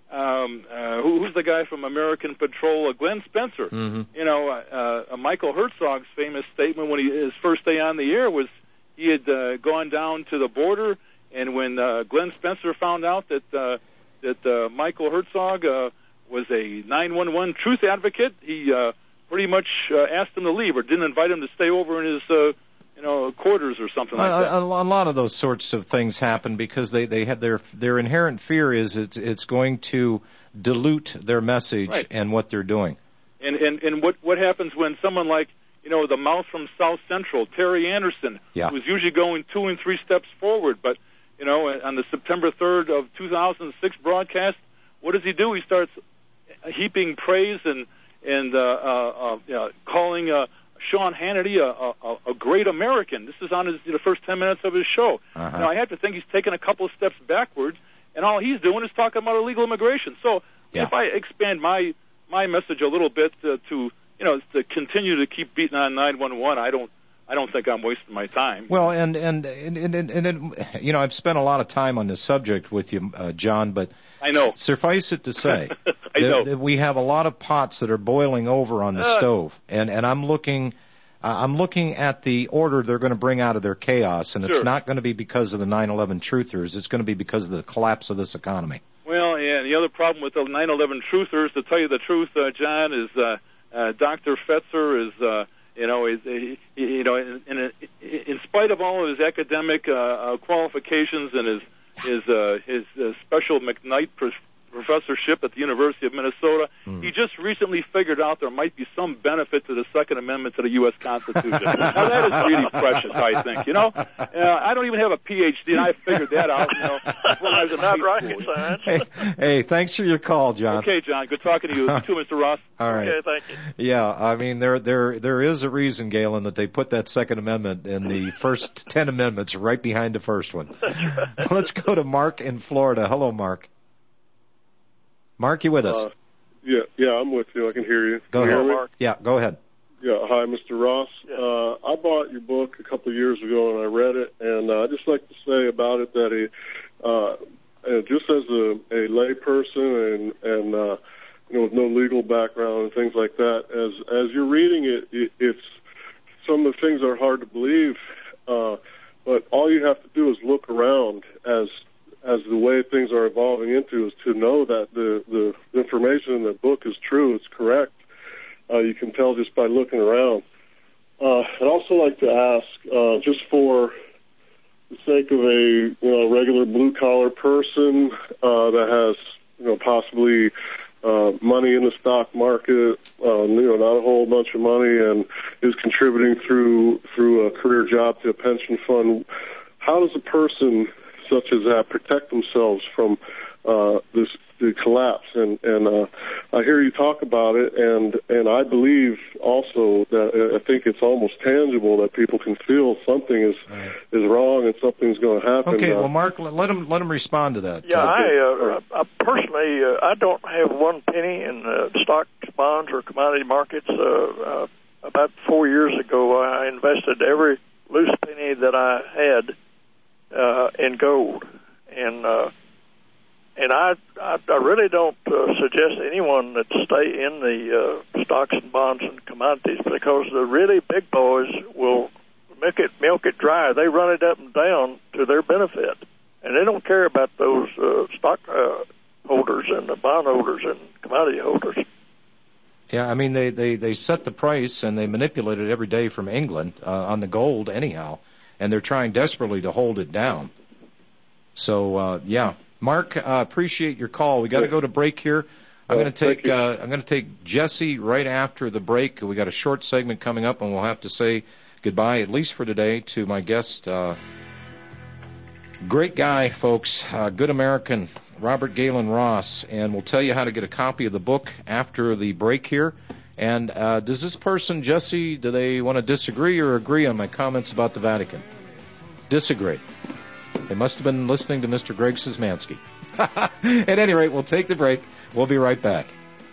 um, uh, who, who's the guy from American Patrol, uh, Glenn Spencer. Mm-hmm. You know, uh, uh, Michael Herzog's famous statement when he his first day on the air was he had uh, gone down to the border, and when uh, Glenn Spencer found out that uh, that uh, Michael Herzog uh, was a nine one one truth advocate, he uh, pretty much uh, asked him to leave or didn't invite him to stay over in his, uh, you know, quarters or something like a, that. A, a lot of those sorts of things happen because they, they had their their inherent fear is it's it's going to dilute their message right. and what they're doing. And and and what what happens when someone like you know the mouth from South Central, Terry Anderson, yeah. who's usually going two and three steps forward, but you know on the September third of two thousand six broadcast, what does he do? He starts heaping praise and and uh, uh, uh, calling uh, Sean Hannity a, a, a great American. This is on his, the first ten minutes of his show. Uh-huh. Now I have to think he's taken a couple of steps backwards, and all he's doing is talking about illegal immigration. So yeah. if I expand my my message a little bit uh, to you know to continue to keep beating on nine one one, I don't. I don't think I'm wasting my time. Well, and and and, and, and, and you know, I've spent a lot of time on this subject with you, uh, John, but I know. Suffice it to say I that, know. that we have a lot of pots that are boiling over on the uh, stove, and and I'm looking, uh, I'm looking at the order they're going to bring out of their chaos, and it's sure. not going to be because of the nine eleven truthers. It's going to be because of the collapse of this economy. Well, yeah. And the other problem with the nine eleven truthers, to tell you the truth, uh, John, is uh, uh, Doctor Fetzer is. Uh, You know, is you know, in, in, in spite of all of his academic uh, uh, qualifications and his his uh, his uh, special McKnight pro- professorship at the University of Minnesota, mm. he just recently figured out there might be some benefit to the Second Amendment to the U S Constitution. Now that is really precious, I think. You know, uh, I don't even have a P H D, and I figured that out. You know, when I was in not high rocket school. science. Hey, hey, thanks for your call, John. Okay, John. Good talking to you. You too, Mister Ross. All right. Okay, thank you. Yeah, I mean there there there is a reason, Galen, that they put that Second Amendment in the first ten amendments right behind the first one. Right. Let's go to Mark in Florida. Hello, Mark. Mark, you with us? Uh, yeah, yeah, I'm with you. I can hear you. Go can ahead. You Mark. Yeah, go ahead. Yeah, hi, Mister Ross. Yeah. Uh, I bought your book a couple of years ago, and I read it, and uh, I'd just like to say about it that it, uh, uh, just as a, a lay person and, and uh, you know, with no legal background and things like that, as as you're reading it, it it's some of the things are hard to believe, uh, but all you have to do is look around as as the way things are evolving into is to know that the, the information in the book is true, it's correct. Uh, you can tell just by looking around. Uh, I'd also like to ask, uh, just for the sake of a you know regular blue collar person uh, that has you know possibly uh, money in the stock market, uh, you know not a whole bunch of money, and is contributing through through a career job to a pension fund. How does a person such as that protect themselves from uh, this the collapse. And and uh, I hear you talk about it, and and I believe also that I think it's almost tangible that people can feel something is right. is wrong and something's going to happen. Okay, uh, well, Mark, let him let him respond to that. Yeah, uh, I, uh, I personally uh, I don't have one penny in uh, stocks, bonds, or commodity markets. Uh, uh, about four years ago, I invested every loose penny that I had uh, in gold, and uh, and I, I I really don't uh, suggest anyone that stay in the uh, stocks and bonds and commodities, because the really big boys will milk it milk it dry. They run it up and down to their benefit, and they don't care about those uh, stock uh, holders and the bond holders and commodity holders. Yeah, I mean, they, they, they set the price and they manipulate it every day from England uh, on the gold anyhow, and they're trying desperately to hold it down. So, uh, yeah. Mark, uh, appreciate your call. We got to go to break here. I'm going to take uh, I'm going to take Jesse right after the break. We got a short segment coming up, and we'll have to say goodbye, at least for today, to my guest. Uh, great guy, folks. Uh, good American, Robert Galen Ross, and we'll tell you how to get a copy of the book after the break here. And uh, does this person, Jesse, do they want to disagree or agree on my comments about the Vatican? Disagree. They must have been listening to Mister Greg Szymanski. At any rate, we'll take the break. We'll be right back.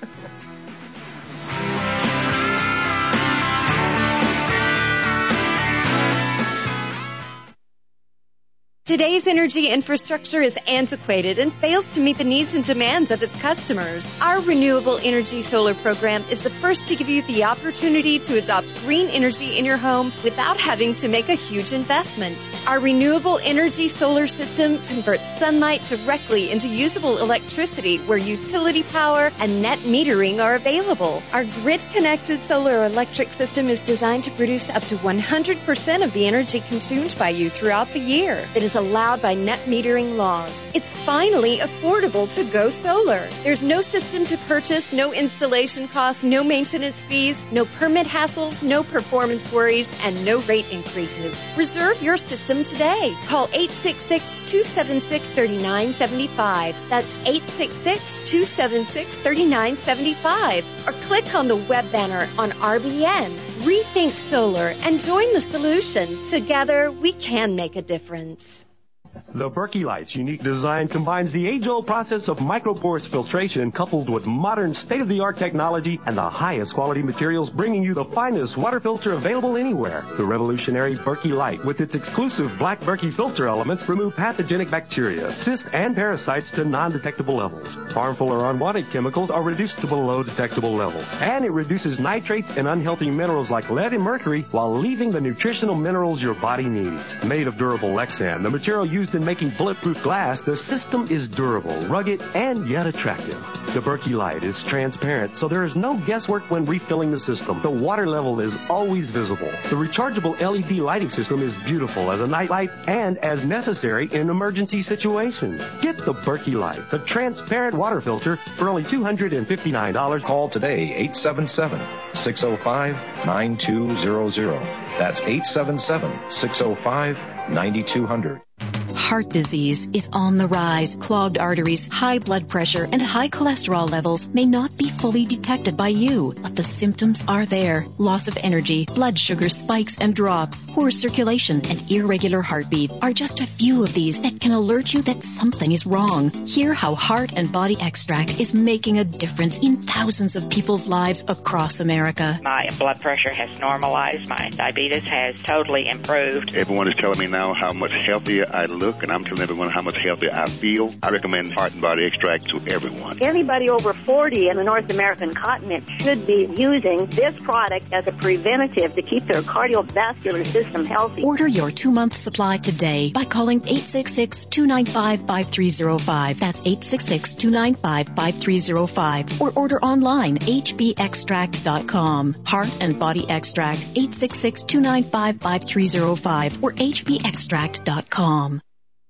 Today's energy infrastructure is antiquated and fails to meet the needs and demands of its customers. Our Renewable Energy Solar program is the first to give you the opportunity to adopt green energy in your home without having to make a huge investment. Our Renewable Energy Solar system converts sunlight directly into usable electricity where utility power and net metering are available. Our grid-connected solar electric system is designed to produce up to one hundred percent of the energy consumed by you throughout the year. It is allowed by net metering laws. It's finally affordable to go solar. There's no system to purchase, no installation costs, no maintenance fees, no permit hassles, no performance worries, and no rate increases. Reserve your system today. Call eight six six, two seven six, three nine seven five. That's eight six six, two seven six, three nine seven five. Or click on the web banner on R B N. Rethink solar and join the solution. Together, we can make a difference. The Berkey Light's unique design combines the age-old process of microporous filtration coupled with modern state-of-the-art technology and the highest quality materials, bringing you the finest water filter available anywhere. The revolutionary Berkey Light, with its exclusive black Berkey filter elements, remove pathogenic bacteria, cysts, and parasites to non-detectable levels. Harmful or unwanted chemicals are reduced to below detectable levels. And it reduces nitrates and unhealthy minerals like lead and mercury while leaving the nutritional minerals your body needs. Made of durable Lexan, the material used in making bulletproof glass, the system is durable, rugged, and yet attractive. The Berkey Light is transparent, so there is no guesswork when refilling the system. The water level is always visible. The rechargeable L E D lighting system is beautiful as a night light and as necessary in emergency situations. Get the Berkey Light, the transparent water filter, for only two hundred fifty-nine dollars. Call today, eight seven seven, six oh five, nine two zero zero. That's eight seven seven, six oh five, nine two zero zero. Heart disease is on the rise. Clogged arteries, high blood pressure, and high cholesterol levels may not be fully detected by you, but the symptoms are there. Loss of energy, blood sugar spikes and drops, poor circulation, and irregular heartbeat are just a few of these that can alert you that something is wrong. Hear how Heart and Body Extract is making a difference in thousands of people's lives across America. My blood pressure has normalized. My diabetes has totally improved. Everyone is telling me now how much healthier I look, and I'm telling everyone how much healthier I feel. I recommend Heart and Body Extract to everyone. Anybody over forty in the North American continent should be using this product as a preventative to keep their cardiovascular system healthy. Order your two-month supply today by calling eight six six, two nine five, five three zero five. That's eight six six, two nine five, five three zero five. Or order online, h b extract dot com. Heart and Body Extract, eight six six, two nine five, five three zero five or h b extract dot com.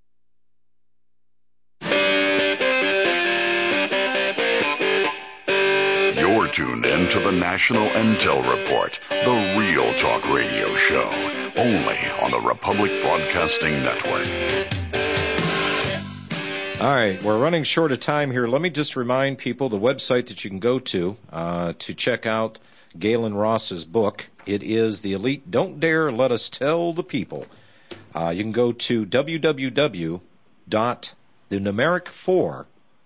You're tuned in to the National Intel Report, the Real Talk Radio show, only on the Republic Broadcasting Network. All right, we're running short of time here. Let me just remind people the website that you can go to uh, to check out Galen Ross's book. It is The Elite Don't Dare Let Us Tell the People. Uh, you can go to w w w dot the numeric four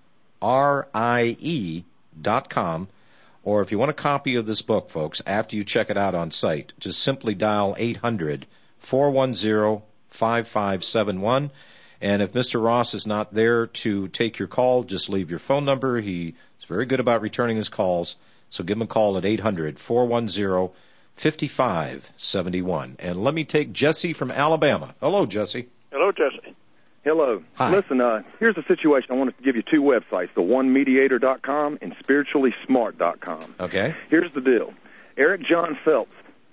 R I E dot com, or if you want a copy of this book, folks, after you check it out on site, just simply dial eight hundred, four one zero, five five seven one. And if Mister Ross is not there to take your call, just leave your phone number. He is very good about returning his calls, so give him a call at eight hundred, four one zero, five five seven one. And let me take Jesse from Alabama. Hello, Jesse. Hello, Jesse. Hello. Hi. Listen, uh, here's the situation. I wanted to give you two websites, the one mediator dot com and spiritually smart dot com. Okay. Here's the deal. Eric John Phelps,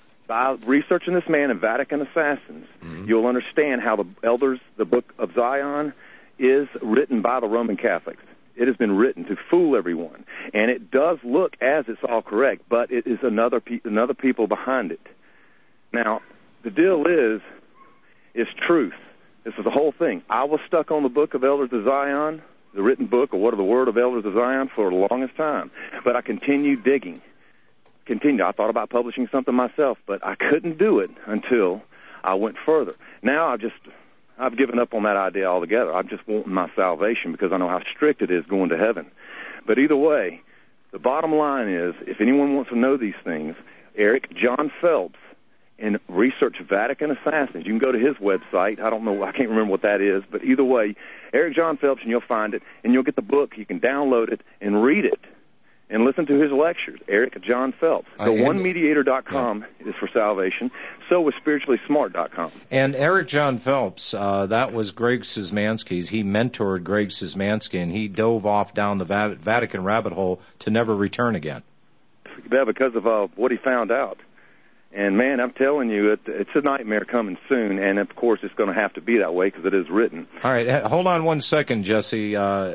by researching this man and Vatican assassins, mm-hmm. you'll understand how the elders, the Book of Zion, is written by the Roman Catholics. It has been written to fool everyone, and it does look as it's all correct, but it is another pe- another people behind it. Now, the deal is, it's truth. This is the whole thing. I was stuck on the Book of Elders of Zion, the written book, or what are the Word of Elders of Zion, for the longest time, but I continued digging. Continue. I thought about publishing something myself, but I couldn't do it until I went further. Now I've just, I've given up on that idea altogether. I'm just wanting my salvation because I know how strict it is going to heaven. But either way, the bottom line is, if anyone wants to know these things, Eric John Phelps and research Vatican assassins. You can go to his website. I don't know, I can't remember what that is, but either way, Eric John Phelps, and you'll find it, and you'll get the book. You can download it and read it. And listen to his lectures, Eric John Phelps. So one mediator dot com yeah. is for salvation. So is spiritually smart dot com. And Eric John Phelps, uh, that was Greg Szymanski's. He mentored Greg Szymanski, and he dove off down the Va- Vatican rabbit hole to never return again. Yeah, because of uh, what he found out. And, man, I'm telling you, it, it's a nightmare coming soon. And, of course, it's going to have to be that way because it is written. All right. Hold on one second, Jesse. Uh,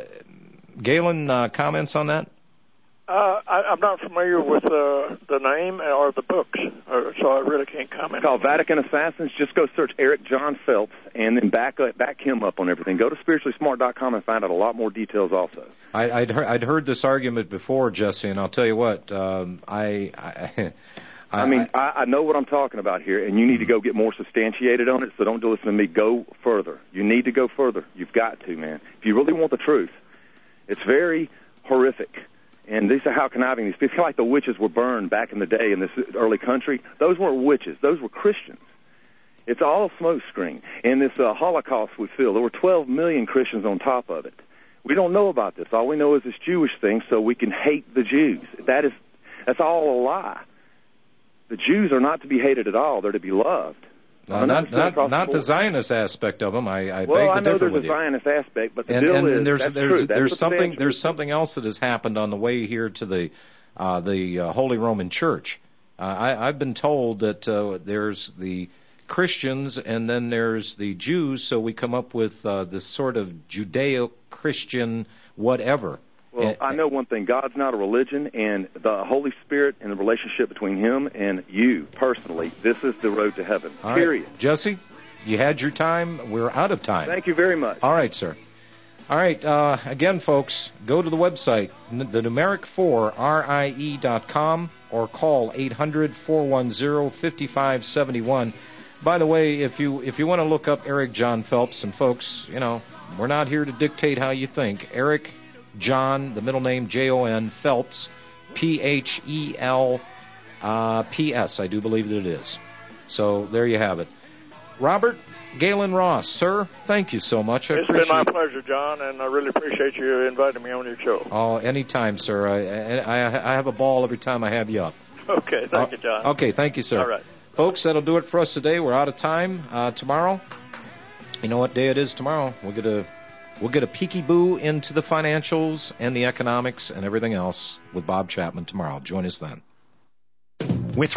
Galen, uh, comments on that? Uh, I, I'm not familiar with uh, the name or the books, or, so I really can't comment. It's called Vatican Assassins. Just go search Eric John Phelps and then back uh, back him up on everything. Go to spiritually smart dot com and find out a lot more details also. I, I'd, heard, I'd heard this argument before, Jesse, and I'll tell you what, um, I... I I, I mean, I, I know what I'm talking about here, and you need to go get more substantiated on it, so don't listen to me. Go further. You need to go further. You've got to, man. If you really want the truth, it's very horrific. And these are how conniving these people, like the witches were burned back in the day in this early country. Those weren't witches. Those were Christians. It's all a smoke screen. And this uh, Holocaust we feel, there were twelve million Christians on top of it. We don't know about this. All we know is this Jewish thing, so we can hate the Jews. That is, that's all a lie. The Jews are not to be hated at all. They're to be loved. Uh, not not, not the, the Zionist aspect of them. I, I well, beg to I know differ there's with a you. Zionist aspect, but the and, deal and, is and there's that's there's true. That's there's something there's truth. something else that has happened on the way here to the uh, the uh, Holy Roman Church. Uh, I, I've been told that uh, there's the Christians and then there's the Jews, so we come up with uh, this sort of Judeo-Christian whatever. Well, and, I know one thing. God's not a religion, and the Holy Spirit and the relationship between Him and you personally, this is the road to heaven, all period. Right. Jesse, you had your time. We're out of time. Thank you very much. All right, sir. All right, uh, again, folks, go to the website, the numeric four, R I E dot com, or call eight hundred, four one zero, five five seven one. By the way, if you if you want to look up Eric John Phelps, and folks, you know, we're not here to dictate how you think. Eric John, the middle name J O N, Phelps, P H E L P S, I do believe that it is. So there you have it. Robert, Galen Ross, sir, thank you so much. I it's appreciate been my it. pleasure, John, and I really appreciate you inviting me on your show. Oh, anytime, sir. I, I, I have a ball every time I have you up. Okay, thank uh, you, John. Okay, thank you, sir. All right. Folks, that'll do it for us today. We're out of time. Uh, tomorrow, you know what day it is tomorrow? We'll get a, we'll get a peekaboo into the financials and the economics and everything else with Bob Chapman tomorrow. Join us then.